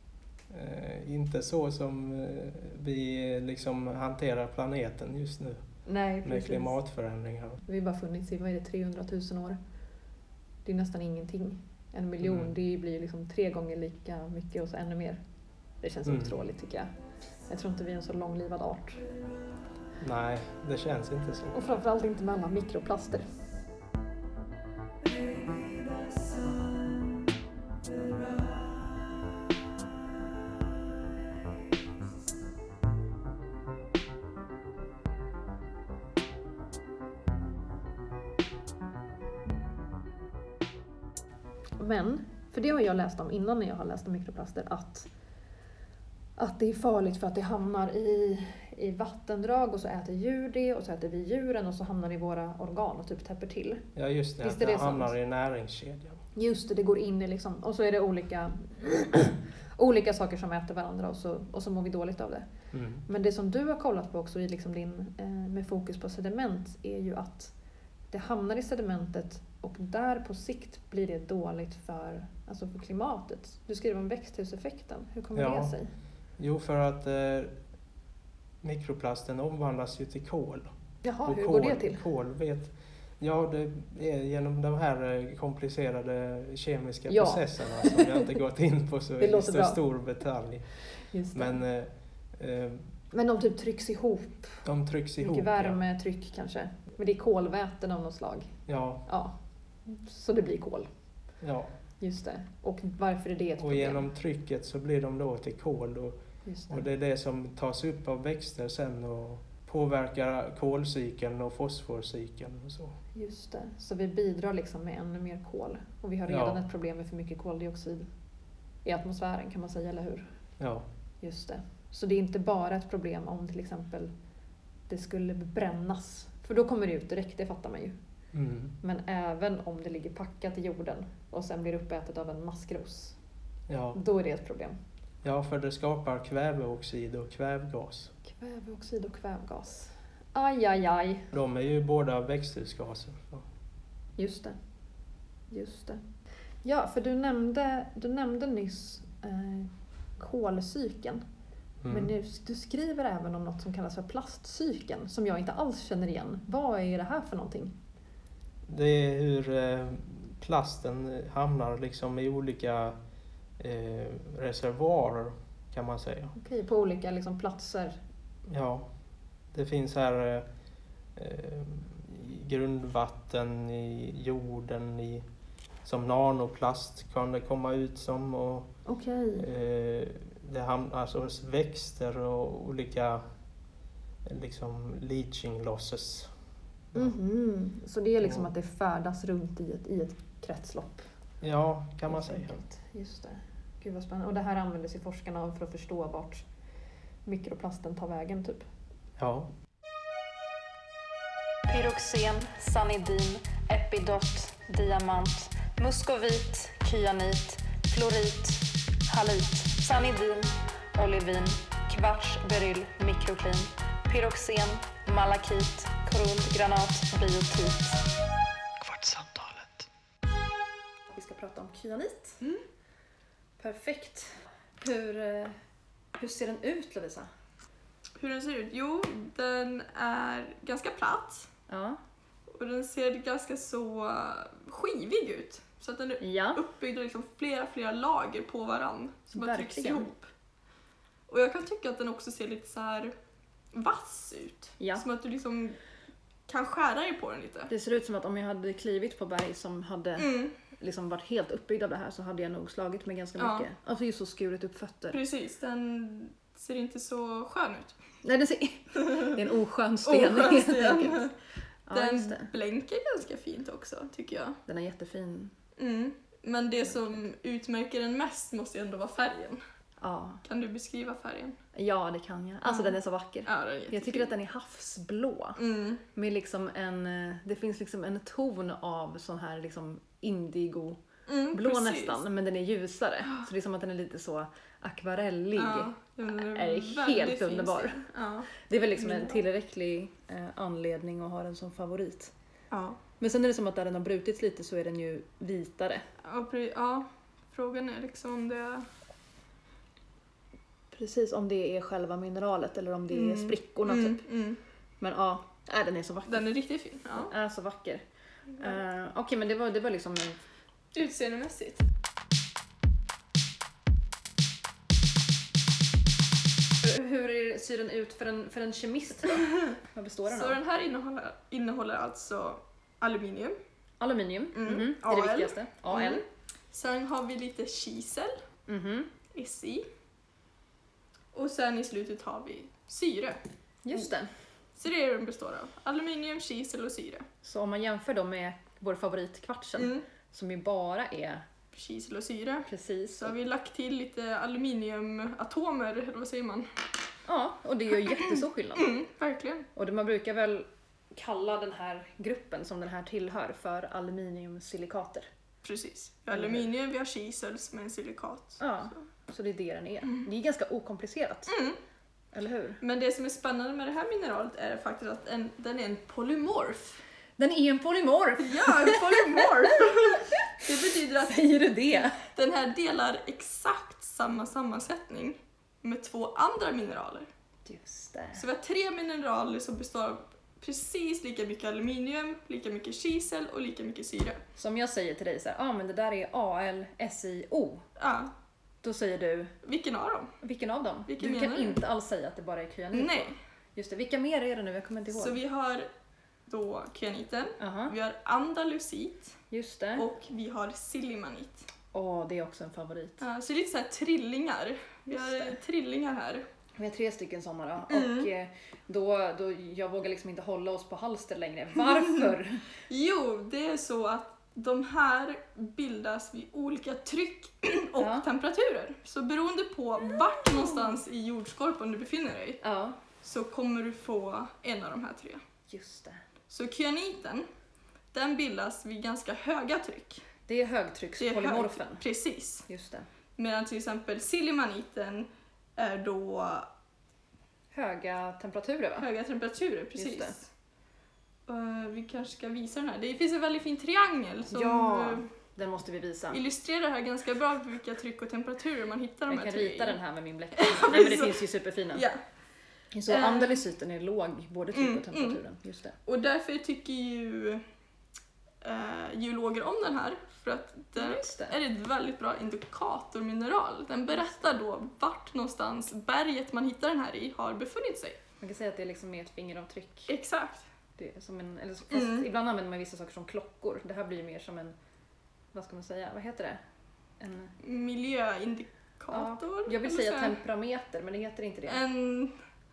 Eh, inte så som eh, vi liksom hanterar planeten just nu Nej, med precis. klimatförändringar. Vi har bara funnits i, vad är det, trehundratusen år. Det är nästan ingenting. En miljon, Mm. det blir liksom tre gånger lika mycket och så ännu mer. Det känns Mm. otroligt tycker jag. Jag tror inte vi är en så långlivad art. Nej, det känns inte så. Och framförallt inte med alla mikroplaster. Men, för det har jag läst om innan när jag har läst om mikroplaster, att, att det är farligt för att det hamnar i, i vattendrag och så äter djur det och så äter vi djuren och så hamnar det i våra organ och typ täpper till. Ja, just det. Visst Att är det det hamnar sant? i näringskedjan. Just det, det går in i liksom, och så är det olika, olika saker som äter varandra och så, och så mår vi dåligt av det. Mm. Men det som du har kollat på också i liksom din, eh, med fokus på sediment är ju att det hamnar i sedimentet och där på sikt blir det dåligt för, alltså för klimatet. Du skriver om växthuseffekten. Hur kommer Ja. det sig? Jo, för att eh, mikroplasten omvandlas ju till kol. Jaha, Och hur kol, går det till? Kol vet, ja, det är genom de här eh, komplicerade kemiska Ja. processerna som jag inte gått in på så, Det i låter så bra. stor detalj. Just det. Men eh, eh, Men de typ trycks ihop. de trycks ihop. Mycket värme, tryck kanske. Men det är kolväten av något slag. Ja, Ja. Så det blir kol. ja. Just det. Och varför är det ett Och problem? genom trycket så blir de då till kol. Och, Just det. och det är det som tas upp av växter sen och påverkar kolcykeln och fosforcykeln och så. Just det. Så vi bidrar liksom med ännu mer kol. Och vi har redan Ja. ett problem med för mycket koldioxid i atmosfären kan man säga, eller hur? Ja, Just det. Så det är inte bara ett problem om till exempel det skulle brännas. För då kommer det ut direkt, det fattar man ju. mm. Men även om det ligger packat i jorden och sen blir uppätet av en maskros. ja. Då är det ett problem. ja, för det skapar kväveoxid och kvävgas. Kväveoxid och kvävgas. Aj, aj, aj. De är ju båda växthusgaser. Så. Just det. Just det. Ja, för du nämnde, du nämnde nyss eh, kolcykeln. Mm. Men du, du skriver även om något som kallas för plastcykeln som jag inte alls känner igen. Vad är det här för någonting? Det är hur eh, plasten hamnar liksom i olika eh, reservoarer kan man säga. Okej, på olika liksom, platser. Ja, det finns här eh, i grundvatten, i jorden, i, som nanoplast kan det komma ut som. Och, Okej. eh, det hamnar alltså hos växter och olika liksom leaching losses. Mhm. Så det är liksom Ja. att det färdas runt i ett, i ett kretslopp. Ja, kan man Helt säga. enkelt. Just det. Gud vad spännande. Och det här använder sig forskarna av för att förstå vart mikroplasten tar vägen typ. Ja. Pyroxen, sanidin, epidot, diamant, muskovit, kyanit, florit, halit, sanidin, olivin, kvarts, beryll, mikroklin, pyroxen, malakit, korull, granat, biotit. Kvartssamtalet. Vi ska prata om kyanit. Mm. Perfekt. Hur, eh, hur ser den ut, Lovisa? Hur den ser ut? Jo, den är ganska platt. Ja. Och den ser ganska så skivig ut. Så att den är Ja. uppbyggd av liksom flera, flera lager på varann. Som bara trycks Verkligen. ihop. Och jag kan tycka att den också ser lite så här vass ut. Ja. Som att du liksom kan skära dig på den lite. Det ser ut som att om jag hade klivit på berg som hade Mm, liksom varit helt uppbyggd av det här så hade jag nog slagit mig ganska Ja. mycket. Alltså just så skurit upp fötter. precis, den ser inte så skön ut. Nej, det, ser... det är en oskön sten. Oskön helt sten. enkelt. Ja, just Den det. blänker ganska fint också, tycker jag. Den är jättefin. Mm. Men det som utmärker den mest måste ju ändå vara färgen. Ja. Kan du beskriva färgen? ja, det kan jag. Alltså Ja. den är så vacker. Ja, den är jättefin. Jag tycker att den är havsblå. Mm. Med liksom en, eh, det finns liksom en ton av sån här liksom indigo Mm, blå precis. nästan, men den är ljusare. Så det är som att den är lite så akvarellig. Ja, den är väldigt helt fin underbar. stil. Ja. Det är väl liksom en Mm. tillräcklig eh, anledning att ha den som favorit. Ja. Men sen är det som att där den har brutits lite så är den ju vitare. Ja, pre- ja, frågan är liksom om det... Precis, om det är själva mineralet eller om det är Mm. sprickorna Mm, typ. mm. Men ja, äh, den är så vacker. Den är riktigt fin. Ja. Den är så vacker. Uh, Okej, men det var, det var liksom en... Utseendemässigt. Hur är, ser den ut för en, för en kemist då? Vad består den Så av? den här innehåller, innehåller alltså aluminium. Aluminium, Mm. mhm, det är det A L. viktigaste. A L. Mm. Sen har vi lite kisel, Mhm. S I. Och sen i slutet har vi syre. Just det. Så det är det den består av. Aluminium, kisel och syre. Så om man jämför då med vår favorit kvartsen, Mm. som ju bara är Kisel och syre. precis. Så har vi lagt till lite aluminiumatomer, eller vad säger man? Ja, och det gör jättestor skillnad. Mm, verkligen. Och det, man brukar väl kalla den här gruppen som den här tillhör för aluminiumsilikater. Precis. Vi har aluminium, vi har kisel som är en silikat. Ja, så det är det den är. Det är ganska okomplicerat, Mm. eller hur? Men det som är spännande med det här mineralet är faktiskt att en, den är en polymorf. Den är en polymorf! Ja, en polymorf! Det betyder att Säger du det? den här delar exakt samma sammansättning med två andra mineraler. Just det. Så vi har tre mineraler som består av precis lika mycket aluminium, lika mycket kisel och lika mycket syre. Som jag säger till dig så här, ja ah, men det där är A L S I O. Ja, Då säger du, vilken av dem? vilken av dem? Vilken du kan menar du? inte alls säga att det bara är kyanit. Nej. Just det, vilka mer är det nu? Jag kommer inte ihåg. Så vi har då kyaniten, Aha, vi har andalusit just det. och vi har sillimanit. Åh, det är också en favorit. Ja, så det är lite så här trillingar. Vi Just har det. trillingar här. Vi har tre stycken sådana då. Mm. Och eh, då, då, jag vågar liksom inte hålla oss på halster längre. Varför? Jo, det är så att de här bildas vid olika tryck och Ja. temperaturer. Så beroende på vart någonstans i jordskorpan du befinner dig Ja, så kommer du få en av de här tre. just det. Så kyaniten, den bildas vid ganska höga tryck. Det är högtryckspolymorfen. hög- Precis. Just det. Medan till exempel sillimaniten är då Höga temperaturer va? höga temperaturer. Precis. Just det. Uh, vi kanske ska visa den här. Det finns en väldigt fin triangel som Ja. uh, Den måste vi visa. illustrerar det här ganska bra för vilka tryck och temperaturer man hittar de Jag här kan tre rita i. den här med min bläckpenna. Nej men det finns ju superfina. Ja. Så Eh. andelsiten är låg, både tryck Mm, och temperaturen. Just det. Och därför tycker ju eh, geologer om den här. För att det Just det. är ett väldigt bra indikatormineral. Den berättar då vart någonstans berget man hittar den här i har befunnit sig. Man kan säga att det är liksom mer ett fingeravtryck. Exakt. Det är som en, eller, fast Mm. ibland använder man vissa saker som klockor. Det här blir ju mer som en, vad ska man säga, vad heter det? En, Miljöindikator. jag vill kan säga man temperameter, men det heter inte det. En,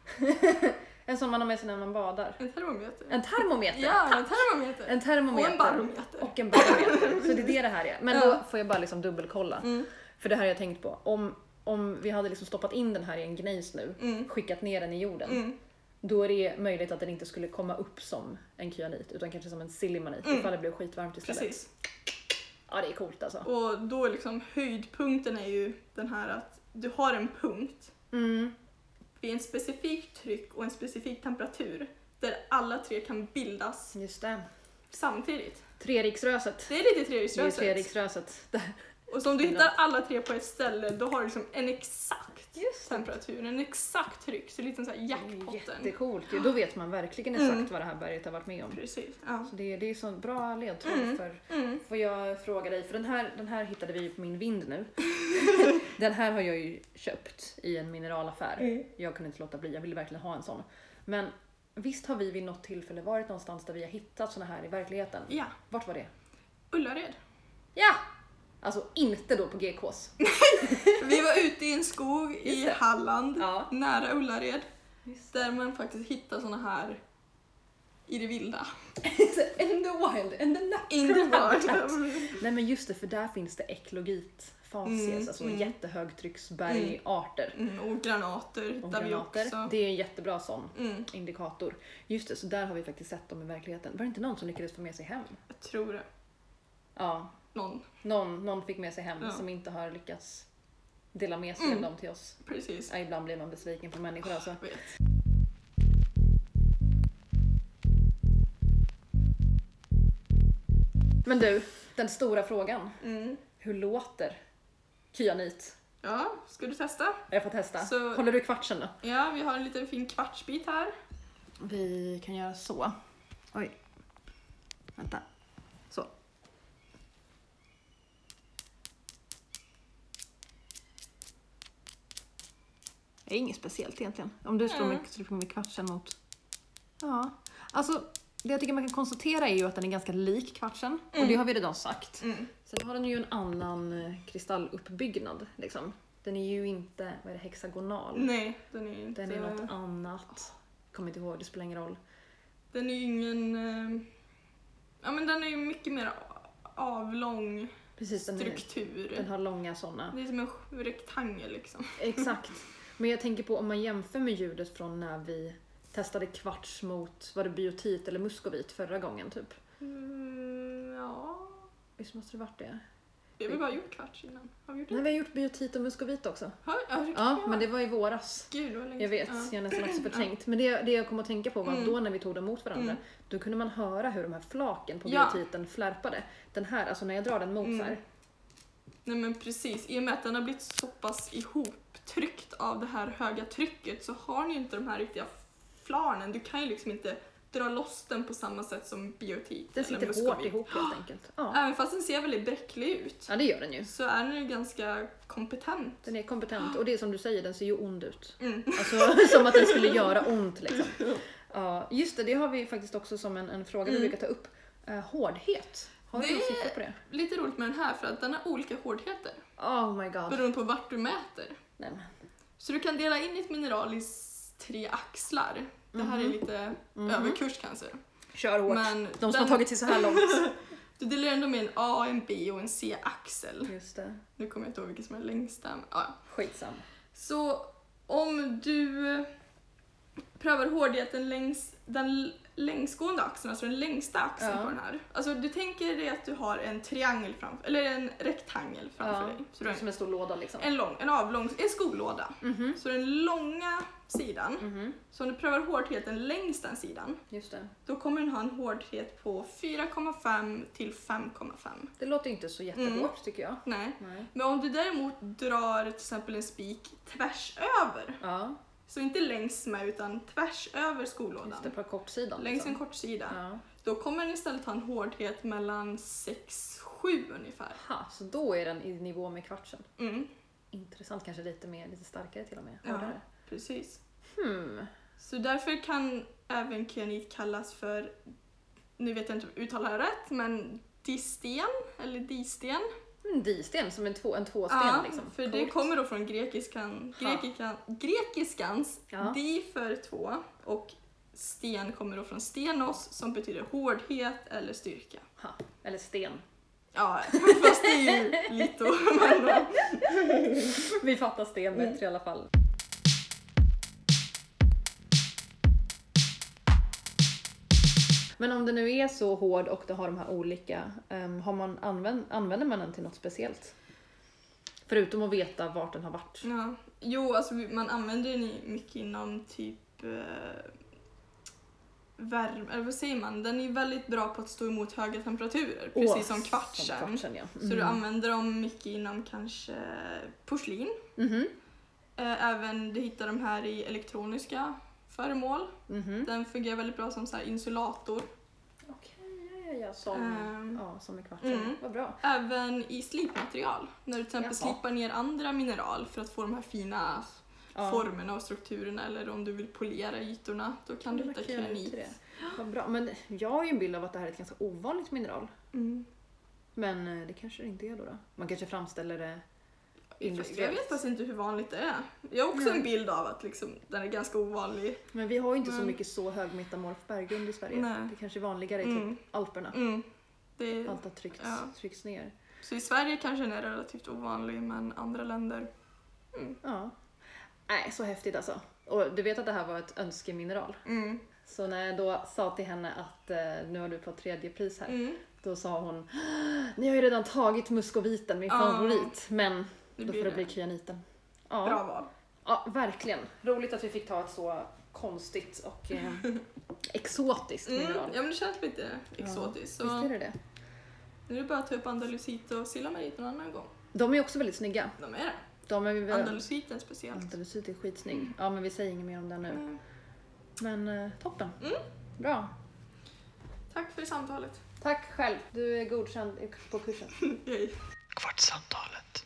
En som man har med sig när man badar. en termometer. En termometer! Ja, en Tack. termometer. En termometer. Och en barometer. Och en barometer. Så det är det det här är. Men Ja. då får jag bara liksom dubbelkolla. Mm. För det här har jag tänkt på. Om, om vi hade liksom stoppat in den här i en gnejs nu, Mm. skickat ner den i jorden, Mm. då är det möjligt att den inte skulle komma upp som en kyanit, utan kanske som en sillimanit, Mm. ifall det blev skitvarmt istället. Precis. Ja, det är coolt alltså. Och då är liksom höjdpunkten är ju den här att du har en punkt Mm. vid en specifik tryck och en specifik temperatur där alla tre kan bildas Just det. samtidigt. Treriksröset. Det är lite Det är treriksröset. Treriksröset. Och som du hittar alla tre på ett ställe då har du liksom en exakt Just det. temperatur, en exakt tryck. Så lite så här Det är jackpotten. jättecoolt ju. Då vet man verkligen exakt Mm. vad det här berget har varit med om. Precis. Ja. Så det, det är så bra ledtråd Mm. för. Mm. Får jag fråga dig, för den här, den här hittade vi ju på min vind nu. Den här har jag ju köpt i en mineralaffär. Mm. Jag kunde inte låta bli, jag ville verkligen ha en sån. Men visst har vi vid något tillfälle varit någonstans där vi har hittat såna här i verkligheten? Ja, Vart var det? Ullared. Ja! Alltså inte då på G K:s. Vi var ute i en skog Just i det. Halland, Ja. nära Ullared, Just där man faktiskt hittar såna här i det vilda. In the wild, in the In the natural wild. habitat. Nej men just det, för där finns det eklogit facies, Mm, alltså mm. jättehögtrycksbergarter. Mm, och granater Och hittar vi granater. också. Det är en jättebra sån Mm, indikator. Just det, så där har vi faktiskt sett dem i verkligheten. Var det inte någon som lyckades få med sig hem? jag tror det. Ja, Någon. någon, någon fick med sig hem Ja. som inte har lyckats dela med sig Mm. av dem till oss. Precis. Ja, ibland blir man besviken på människor alltså. Jag vet. Men du, den stora frågan. Mm. Hur låter kyanit? Ja, ska du testa? Jag får testa. Så- Håller du kvartsen då? Ja, vi har en liten fin kvartsbit här. Vi kan göra så. Oj. Vänta. Så. Det är inget speciellt egentligen. Om du slår Mm. med, slår med kvartsen mot... Ja. Alltså, det jag tycker man kan konstatera är ju att den är ganska lik kvartsen. Och Mm. det har vi redan sagt. Mm. Sen har den ju en annan eh, kristalluppbyggnad. Liksom. Den är ju inte, vad är det, hexagonal. Nej, den är inte... Den är något annat. Kommer inte ihåg, det spelar ingen roll. Den är ju ingen... eh, Ja, men den är ju mycket mer avlång Precis, den, är, struktur. den har långa sådana. Det är som en rektangel liksom. Exakt. Men jag tänker på om man jämför med ljudet från när vi testade kvarts mot, var det biotit eller muskovit förra gången typ? Mm, ja... Visst måste det varit det? Vi har väl bara gjort kvarts innan? Har vi gjort det? Nej, vi har gjort biotit och muskovit också. Har, ja, det kan Ja, jag. men det var i våras. Gud, vad länge Jag vet, sedan. jag har nästan också förträngt. Men det, det jag kom att tänka på var att Mm. då när vi tog dem mot varandra, Mm. då kunde man höra hur de här flaken på Ja. biotiten flärpade. Den här, alltså när jag drar den mot Mm. så här. Nej men precis, i och med att den har blivit så pass ihoptryckt av det här höga trycket så har ni ju inte de här riktiga flarnen. Du kan ju liksom inte dra loss den på samma sätt som biotit Den eller sitter muskovit. hårt ihop helt enkelt. Ja. Även fast den ser väldigt bräcklig ut ja, det gör den ju. så är den ju ganska kompetent. Den är kompetent och det är som du säger, den ser ju ond ut. Mm. Alltså som att den skulle göra ont liksom. Ja, just det, det har vi faktiskt också som en, en fråga vi Mm. brukar ta upp. Uh, hårdhet. Har du Det några är- siffror på det? Lite roligt med den här för att den har olika hårdheter Oh my god. beroende på vart du mäter. Nej, men. Så du kan dela in ett mineral i s- tre axlar. Det här är Mhm. lite Mhm. överkurs kanske. Kör hårt. Men De som den- har tagit sig så här långt. Du delar ändå med en A, en B och en C-axel. Just det. Nu kommer jag inte ihåg vilken som är längst där. men- Ja. Skitsam. Så om du prövar hårdheten längs den längsgående axeln, alltså den längsta axeln Ja. på den här. Alltså du tänker dig att du har en triangel framför, eller en rektangel framför Ja. dig. Så du har Som en stor låda liksom. en lång, en avlång, en skolåda. Mhm. Så den långa sidan, Mhm. så om du prövar hårdheten längs den sidan, Just det. då kommer den ha en hårdhet på fyra komma fem till fem komma fem. Det låter inte så jättehårt Mm. tycker jag. Nej. Nej. Men om du däremot drar till exempel en spik tvärs över, Ja, så inte längs med utan tvärs över skolådan, just det, på kortsidan. längs liksom. en kort sida, Ja. då kommer den istället ha en hårdhet mellan sex sju ungefär. Ha, så då är den i nivå med kvartsen. Mm, Intressant, kanske lite mer, lite starkare till och med. ja, Hårdare. precis. Hmm. Så därför kan även kyanit kallas för, nu vet jag inte om jag uttalar det rätt, men disten eller disten. En disten, som en, två, en tvåsten Ja, liksom. för det Coolt. kommer då från grekiskan, Ja. grekiskan, grekiskans Ja. di för två och sten kommer då från stenos som betyder hårdhet eller styrka. Ha. Eller sten. Ja, fast det är ju lite men, Vi fattar sten bättre i alla fall. Men om det nu är så hård och det har de här olika, um, har man använd, använder man den till något speciellt? Förutom att veta vart den har varit. ja. Jo, alltså man använder den i- mycket inom typ eh, värme, eller vad säger man? Den är väldigt bra på att stå emot höga temperaturer, precis Åh, som kvartsen. Som kvartsen ja. Så du använder dem mycket inom kanske porslin. Mhm. Eh, Även du hittar de här i elektroniska föremål. Mhm. Den fungerar väldigt bra som så här insulator. Okej, ja, ja, ja. Som, Ehm, ja, som i kvartsen. mm. Vad bra. Även i slipmaterial. När du till exempel Jaha. slipar ner andra mineral för att få de här fina Ja. formerna och strukturerna. Eller om du vill polera ytorna, då kan du Då hitta kan jag kyanit. till det. Vad bra. Men jag har ju en bild av att det här är ett ganska ovanligt mineral. Mm. Men eh, det kanske det inte är då. då. Man kanske framställer det Jag industriellt. vet faktiskt inte hur vanligt det är. Jag har också Nej. en bild av att liksom, den är ganska ovanlig. Men vi har ju inte så Men- mycket så hög metamorf berggrund i Sverige. Nej. Det kanske är vanligare i Mm. typ Alperna. Mm. Det, Allt har tryckts, Ja. tryckts ner. så i Sverige kanske den är relativt ovanlig, men andra länder... Mm. Ja. Nej, så häftigt alltså. Och du vet att det här var ett önskemineral. Mm. Så när jag då sa till henne att eh, nu har du fått tredje pris här. Mm. Då sa hon, ni har ju redan tagit muskoviten, min Ja. favorit. Men Det då blir får det det. bli kyaniten. Ja. Bra val. Ja, verkligen. Roligt att vi fick ta ett så konstigt och eh, exotiskt Mm. mineral. Ja, men det känns lite exotiskt. Visst Så är det det. nu är det bara att ta upp andalusit och sillamerit någon annan gång. De är också väldigt snygga. De är det. De är väl... Andalusiten speciellt. Andalusit är skitsnygg. Ja, men vi säger inget mer om den nu. Mm. Men eh, toppen. Mm. Bra. Tack för samtalet. Tack själv. Du är godkänd i- på kursen. Hej. Kvartssamtalet.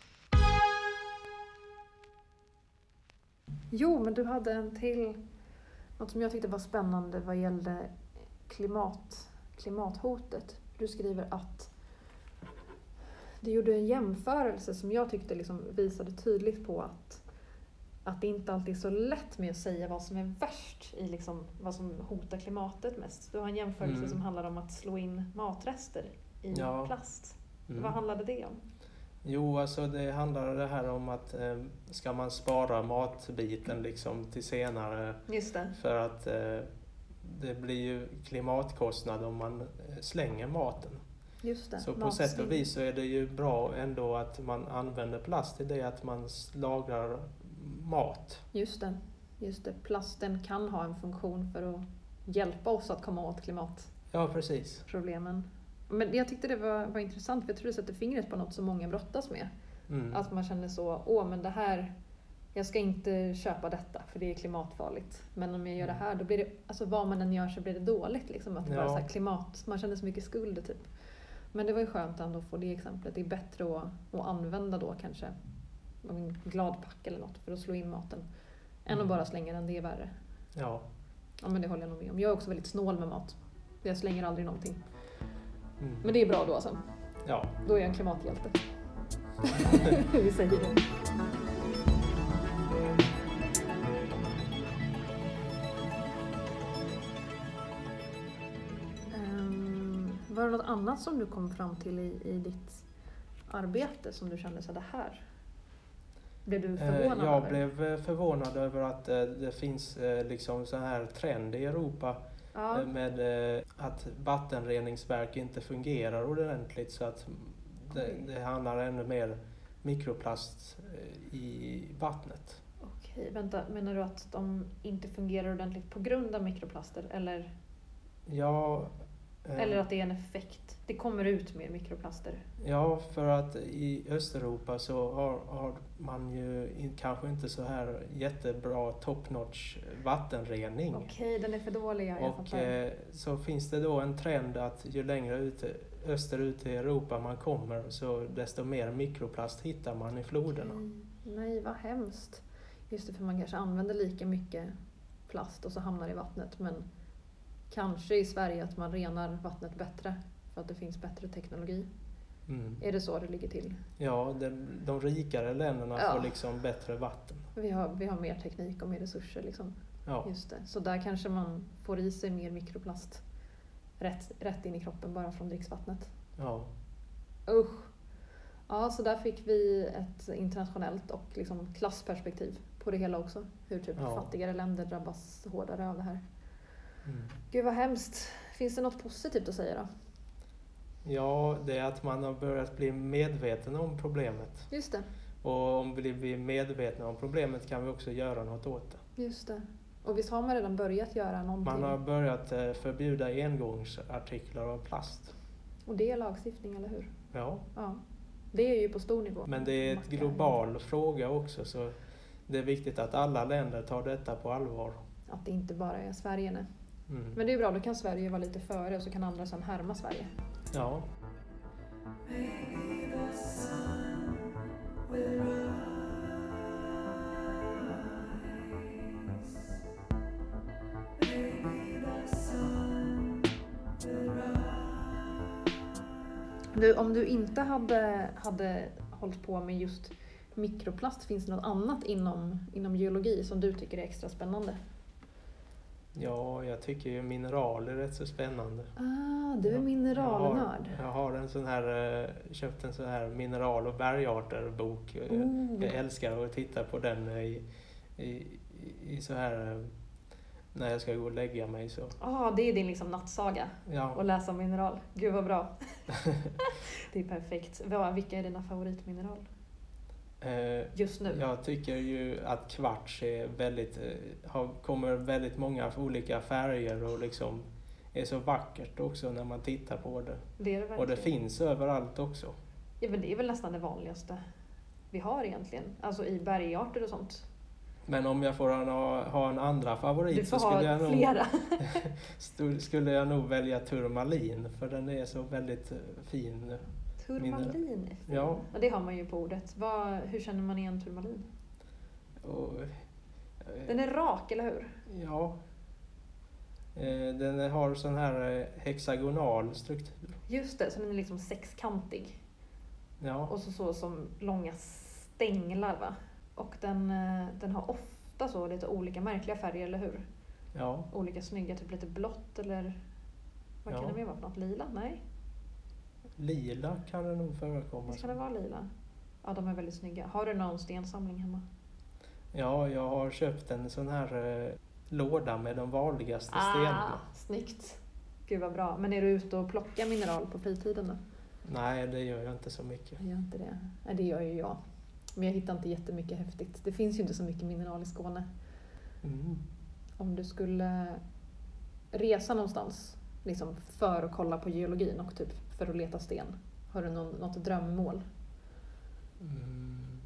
Jo, men du hade en till, något som jag tyckte var spännande vad gällde klimat, klimathotet. Du skriver att du gjorde en jämförelse som jag tyckte liksom visade tydligt på att, att det inte alltid är så lätt med att säga vad som är värst i liksom, vad som hotar klimatet mest. Du har en jämförelse Mm. som handlar om att slå in matrester i Ja. plast. Mm. Vad handlade det om? Jo, alltså det handlar det här om att eh, ska man spara matbiten liksom till senare Just det. för att eh, det blir ju klimatkostnad om man eh, slänger maten. Just det. Så på Matsvinn. sätt och vis så är det ju bra ändå att man använder plast i det att man s- lagrar mat. Just det. Just det. Plasten kan ha en funktion för att hjälpa oss att komma åt klimatproblemen. Ja, precis. Men jag tyckte det var, var intressant för jag tror det sätter fingret på något som många brottas med. Mm. Att man känner så, åh men det här, jag ska inte köpa detta för det är klimatfarligt. Men om jag gör det här, då blir det, alltså vad man än gör så blir det dåligt liksom. Att det Ja. bara så här klimat, man känner så mycket skuld typ. Men det var ju skönt ändå att få det exemplet. Det är bättre att, att använda då kanske en gladpack eller något för att slå in maten. Än att Mm. bara slänga den, det är värre. Ja. Ja men det håller jag nog med om. Jag är också väldigt snål med mat. Jag slänger aldrig någonting. Mm. Men det är bra då alltså. Ja. Då är jag en klimathjälte. Vi säger det. Um, var det något annat som du kom fram till i, i ditt arbete som du kände så det här? Blev du förvånad Eh, Jag över? blev eh, förvånad över att eh, det finns eh, liksom så här trend i Europa Ja. Med eh, att vattenreningsverk inte fungerar ordentligt så att det, det handlar ännu mer mikroplast eh, i vattnet. Okej, vänta. Menar du att de inte fungerar ordentligt på grund av mikroplaster? Eller, Ja, eh, eller att det är en effekt? Det kommer ut mer mikroplaster. ja, för att i Östeuropa så har, har man ju in, kanske inte så här jättebra top-notch vattenrening. Okej, den är för dålig. Jag Och fattar. eh, så finns det då en trend att ju längre ut, österut i Europa man kommer så desto mer mikroplast hittar man i floderna. Okej. Nej, vad hemskt. Just det, för man kanske använder lika mycket plast och så hamnar det i vattnet. Men kanske i Sverige att man renar vattnet bättre för att det finns bättre teknologi. Mm. Är det så det ligger till? Ja, de, de rikare länderna Ja. får liksom bättre vatten. Vi har, vi har mer teknik och mer resurser liksom. Ja, Just det. Så där kanske man får i sig mer mikroplast rätt, rätt in i kroppen bara från dricksvattnet. ja, Usch! Ja, så där fick vi ett internationellt och liksom klassperspektiv på det hela också. Hur typ Ja. fattigare länder drabbas hårdare av det här. mm. Gud vad hemskt. Finns det något positivt att säga då? ja, det är att man har börjat bli medveten om problemet. Just det. Och om vi blir medvetna om problemet kan vi också göra något åt det. Just det. Och visst har man redan börjat göra någonting? Man har börjat eh, förbjuda engångsartiklar av plast. Och det är lagstiftning, eller hur? Ja, Ja. Det är ju på stor nivå. men det är ett Mackar. global fråga också så det är viktigt att alla länder tar detta på allvar. Att det inte bara är Sverige nu. Mm. Men det är bra, då kan Sverige vara lite före och så kan andra sen härma Sverige. Ja. Du, om du inte hade, hade hållit på med just mikroplast, finns det något annat inom, inom geologi som du tycker är extra spännande? Ja, jag tycker ju mineral är rätt så spännande. Ah, du är Jag mineralnörd. har, jag har en sån här, eh, köpt en sån här mineral- och bergarter-bok. Oh. Jag älskar att titta på den i, i, i så här eh, när jag ska gå och lägga mig. Så. Ah, det är din liksom nattsaga, Ja. att läsa om mineral. Gud vad bra. Det är perfekt. Vad- Vilka är dina favoritmineral Eh, just nu? jag tycker ju att kvarts är väldigt, eh, har, kommer väldigt många olika färger och liksom är så vackert också när man tittar på det. Det är det Och det verkligen. finns överallt också. Ja, men det är väl nästan det vanligaste vi har egentligen. Alltså i bergarter och sånt. Men om jag får ha, ha en andra favorit Du får så skulle ha jag, nog, flera. stu- skulle jag nog välja turmalin för den är så väldigt eh, fin. Turmalin är fin. Ja. Och det har man ju på ordet. Vad, hur känner man igen turmalin? Och, eh, Den är rak, eller hur? Ja. Eh, den har sån här eh, hexagonal struktur. Just det, så den är liksom sexkantig. Ja. Och så, så som långa stänglar, va? Och den, eh, den har ofta så lite olika märkliga färger, eller hur? Ja. Olika snygga, typ lite blått eller... Vad kan Ja. det mer vara för något? Lila? Nej, Lila kan det nog förekomma. visst kan det vara lila? Ja, de är väldigt snygga. Har du någon stensamling hemma? Ja, jag har köpt en sån här eh, låda med de vanligaste stenarna. Ah, snyggt. Gud vad bra. Men är du ute och plockar mineral på fritiden då? Nej, det gör jag inte så mycket. Jag gör inte det. Nej, det gör ju jag. Men jag hittar inte jättemycket häftigt. Det finns ju inte så mycket mineral i Skåne. Mm. Om du skulle resa någonstans liksom för att kolla på geologin och typ för att leta sten. Har du någon, något drömmål? Mm.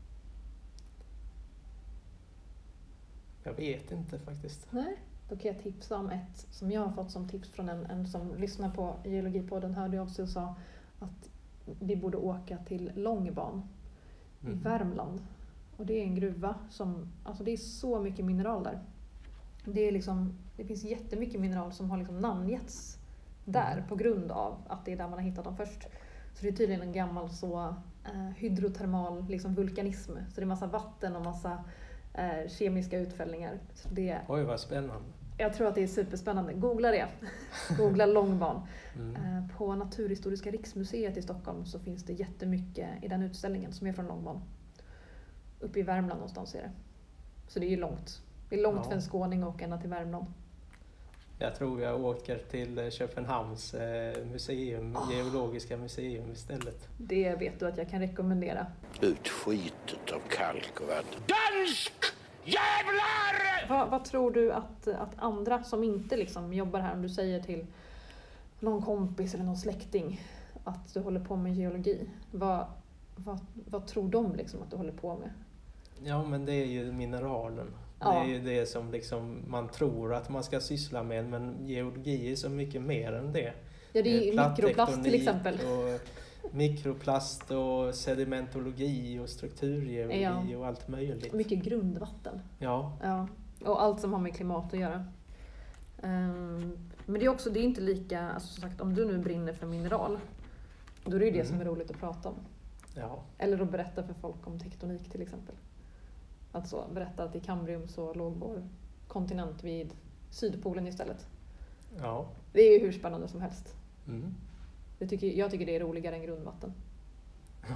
Jag vet inte faktiskt. Nej. Då kan jag tipsa om ett som jag har fått som tips från en, en som lyssnar på Geologipodden, hörde av sig och sa att vi borde åka till Långban i Mm. Värmland. Och det är en gruva som, alltså det är så mycket mineral där. Det är liksom, det finns jättemycket mineral som har liksom namngetts där Mm. på grund av att det är där man har hittat dem först. Så det är tydligen en gammal så eh, hydrotermal liksom vulkanism. Så det är massa vatten och massa eh, kemiska utfällningar. Så det, Oj, vad spännande. jag tror att det är superspännande. Googla det. Googla Långban. Mm. Eh, På Naturhistoriska riksmuseet i Stockholm så finns det jättemycket i den utställningen som är från Långban. Uppe i Värmland någonstans är det. Så det är ju långt. Det är långt Ja. för en skåning att åka ända till Värmland. Jag tror jag åker till Köpenhamns eh, museum, oh. geologiska museum istället. Det vet du att jag kan rekommendera. Ut skitet av kalk och vatten. Dansk jävlar! Vad, vad tror du att, att andra som inte liksom jobbar här, om du säger till någon kompis eller någon släkting att du håller på med geologi, vad, vad, vad tror de liksom att du håller på med? Ja, men det är ju mineralen. Ja. Det är ju det som liksom man tror att man ska syssla med, men geologi är så mycket mer än det. Ja, det är mikroplast till exempel. Och mikroplast och sedimentologi och strukturgeologi ja. och allt möjligt. Mycket grundvatten. Ja. ja. Och allt som har med klimat att göra. Um, men det är också, det är inte lika, alltså som sagt, om du nu brinner för mineral, då är det ju det mm. som är roligt att prata om. Ja. Eller att berätta för folk om tektonik till exempel. Alltså berätta att i Kambrium så låg vår kontinent vid Sydpolen istället. Ja. Det är ju hur spännande som helst. Mm. Det tycker, jag tycker det är roligare än grundvatten. Ja.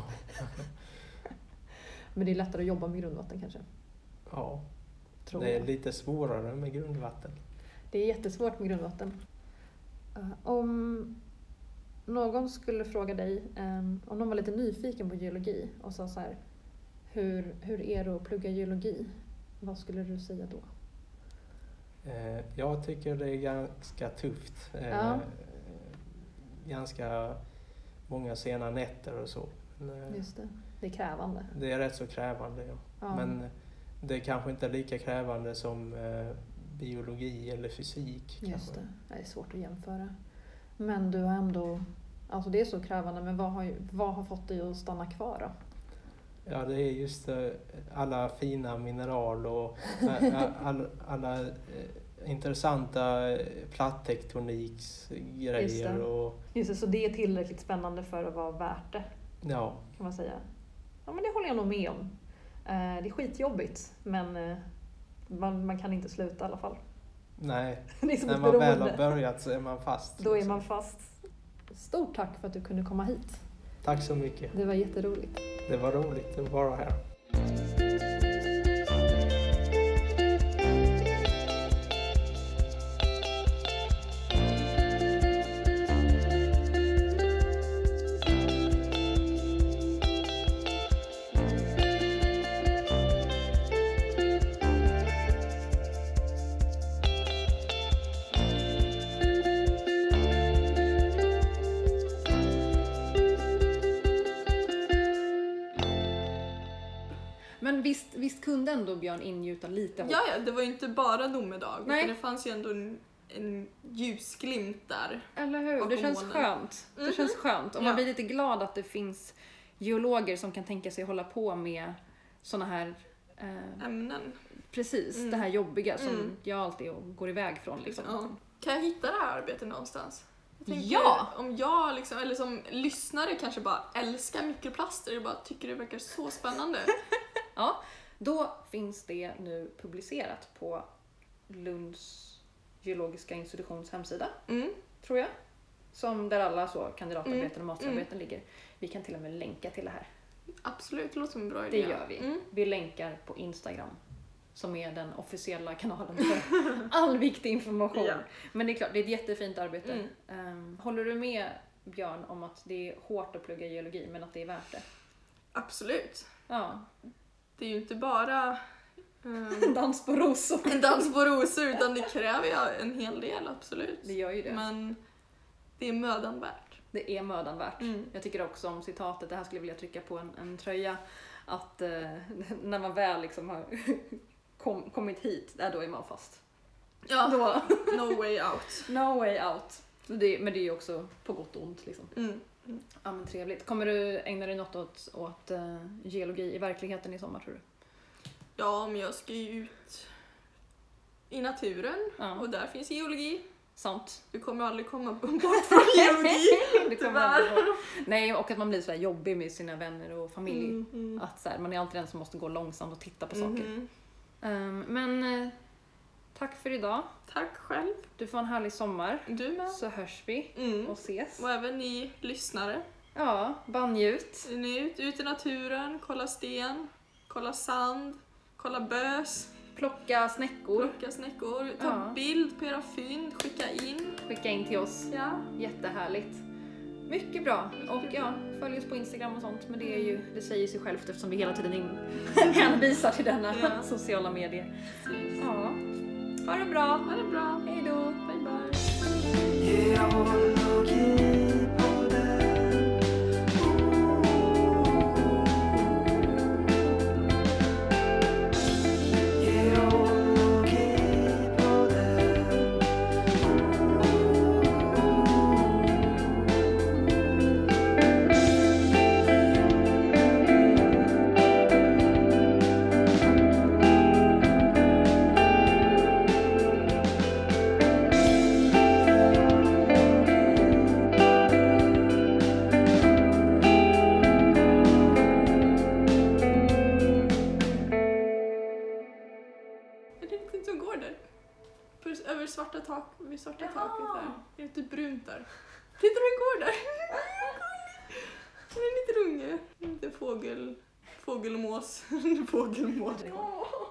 Men det är lättare att jobba med grundvatten kanske. Ja, Tror det är jag. lite svårare med grundvatten. Det är jättesvårt med grundvatten. Uh, om någon skulle fråga dig, um, om någon var lite nyfiken på geologi och sa så här, hur, hur är det att plugga geologi? Vad skulle du säga då? Eh, jag tycker det är ganska tufft. Eh, ja. Ganska många sena nätter och så. Men, just det, det är krävande. Det är rätt så krävande, ja. ja. Men det är kanske inte lika krävande som eh, biologi eller fysik. Just kanske. det, det är svårt att jämföra. Men du har ändå, alltså det är så krävande, men vad har, vad har fått dig att stanna kvar då? Ja, det är just uh, alla fina mineral och uh, all, alla uh, intressanta plattektoniksgrejer. Just det. Och, just det, så det är tillräckligt spännande för att vara värt det, ja. Kan man säga. Ja, men det håller jag nog med om. Uh, det är skitjobbigt, men uh, man, man kan inte sluta i alla fall. Nej, det är som när man väl har börjat så är man fast. Då liksom. är man fast. Stort tack för att du kunde komma hit. Tack så mycket. Det var jätteroligt. Det var roligt att vara här. Men visst, visst kunde ändå Björn ingjuta lite hopp? Ja, ja, det var ju inte bara domedag. Nej. Utan det fanns ju ändå en, en ljusglimt där. Eller hur? Det känns molnen. skönt. Det Mm-hmm. känns skönt. Och Ja. man blir lite glad att det finns geologer som kan tänka sig hålla på med såna här eh, Ämnen. precis, Mm. det här jobbiga som Mm. jag alltid går iväg från. Liksom. Ja. Kan jag hitta det här arbetet någonstans? Jag tänker, Ja! Om jag liksom, eller som lyssnare kanske bara älskar mikroplaster och bara tycker det verkar så spännande. Ja, då finns det nu publicerat på Lunds geologiska institutions hemsida, Mm. tror jag. Som där alla så kandidatarbeten Mm. och masterarbeten ligger. Vi kan till och med länka till det här. Absolut, det låter som en bra idé. Det gör vi. Mm. Vi länkar på Instagram, som är den officiella kanalen för all viktig information. Ja. Men det är klart, det är ett jättefint arbete. Mm. Um, håller du med, Björn, om att det är hårt att plugga geologi, men att det är värt det? Absolut. Ja. Det är ju inte bara En um, dans på rosor. en dans på rosor, utan det kräver ju en hel del, absolut. Det gör ju det. Men det är mödan värt. Det är mödan värt. Mm. Jag tycker också om citatet, det här skulle jag vilja trycka på en, en tröja, att eh, när man väl liksom har kom, kommit hit, där då är man fast. Ja, Då, no way out. no way out. Så det, men det är ju också på gott och ont liksom. Mm. Ja, men trevligt. Kommer du ägna dig något åt, åt uh, geologi i verkligheten i sommar, tror du? Ja, men jag ska ju ut i naturen Ja. och där finns geologi. Sant. Du kommer aldrig komma bort från geologi. Det kommer aldrig vara. Nej, och att man blir så här jobbig med sina vänner och familj. Mm, mm. Att så här, man är alltid den som måste gå långsamt och titta på saker. Mhm. Um, men uh, tack för idag. Tack själv. Du får en härlig sommar. Du med. Så hörs vi Mm. och ses. Och även ni lyssnare. Ja, banjut. Ni är ut, ut i naturen, kolla sten, kolla sand, kolla bös. Plocka snäckor. Plocka snäckor. Ta Ja. bild på era fynd. Skicka in. Skicka in till oss. Ja. Jättehärligt. Mycket bra. Och ja, följ oss på Instagram och sånt. Men det, är ju, det säger sig självt eftersom vi hela tiden in- hänvisar till denna Ja. sociala medier. Precis. Ja. Ha det bra. Ha det bra. Hej då. Bye bye. Över svarta tak, vid svarta Jaha. taket där. Det är lite brunt där. Titta hur går där. Det är en liten unge. Lite fågel, fågelmås. Fågelmås. Ja.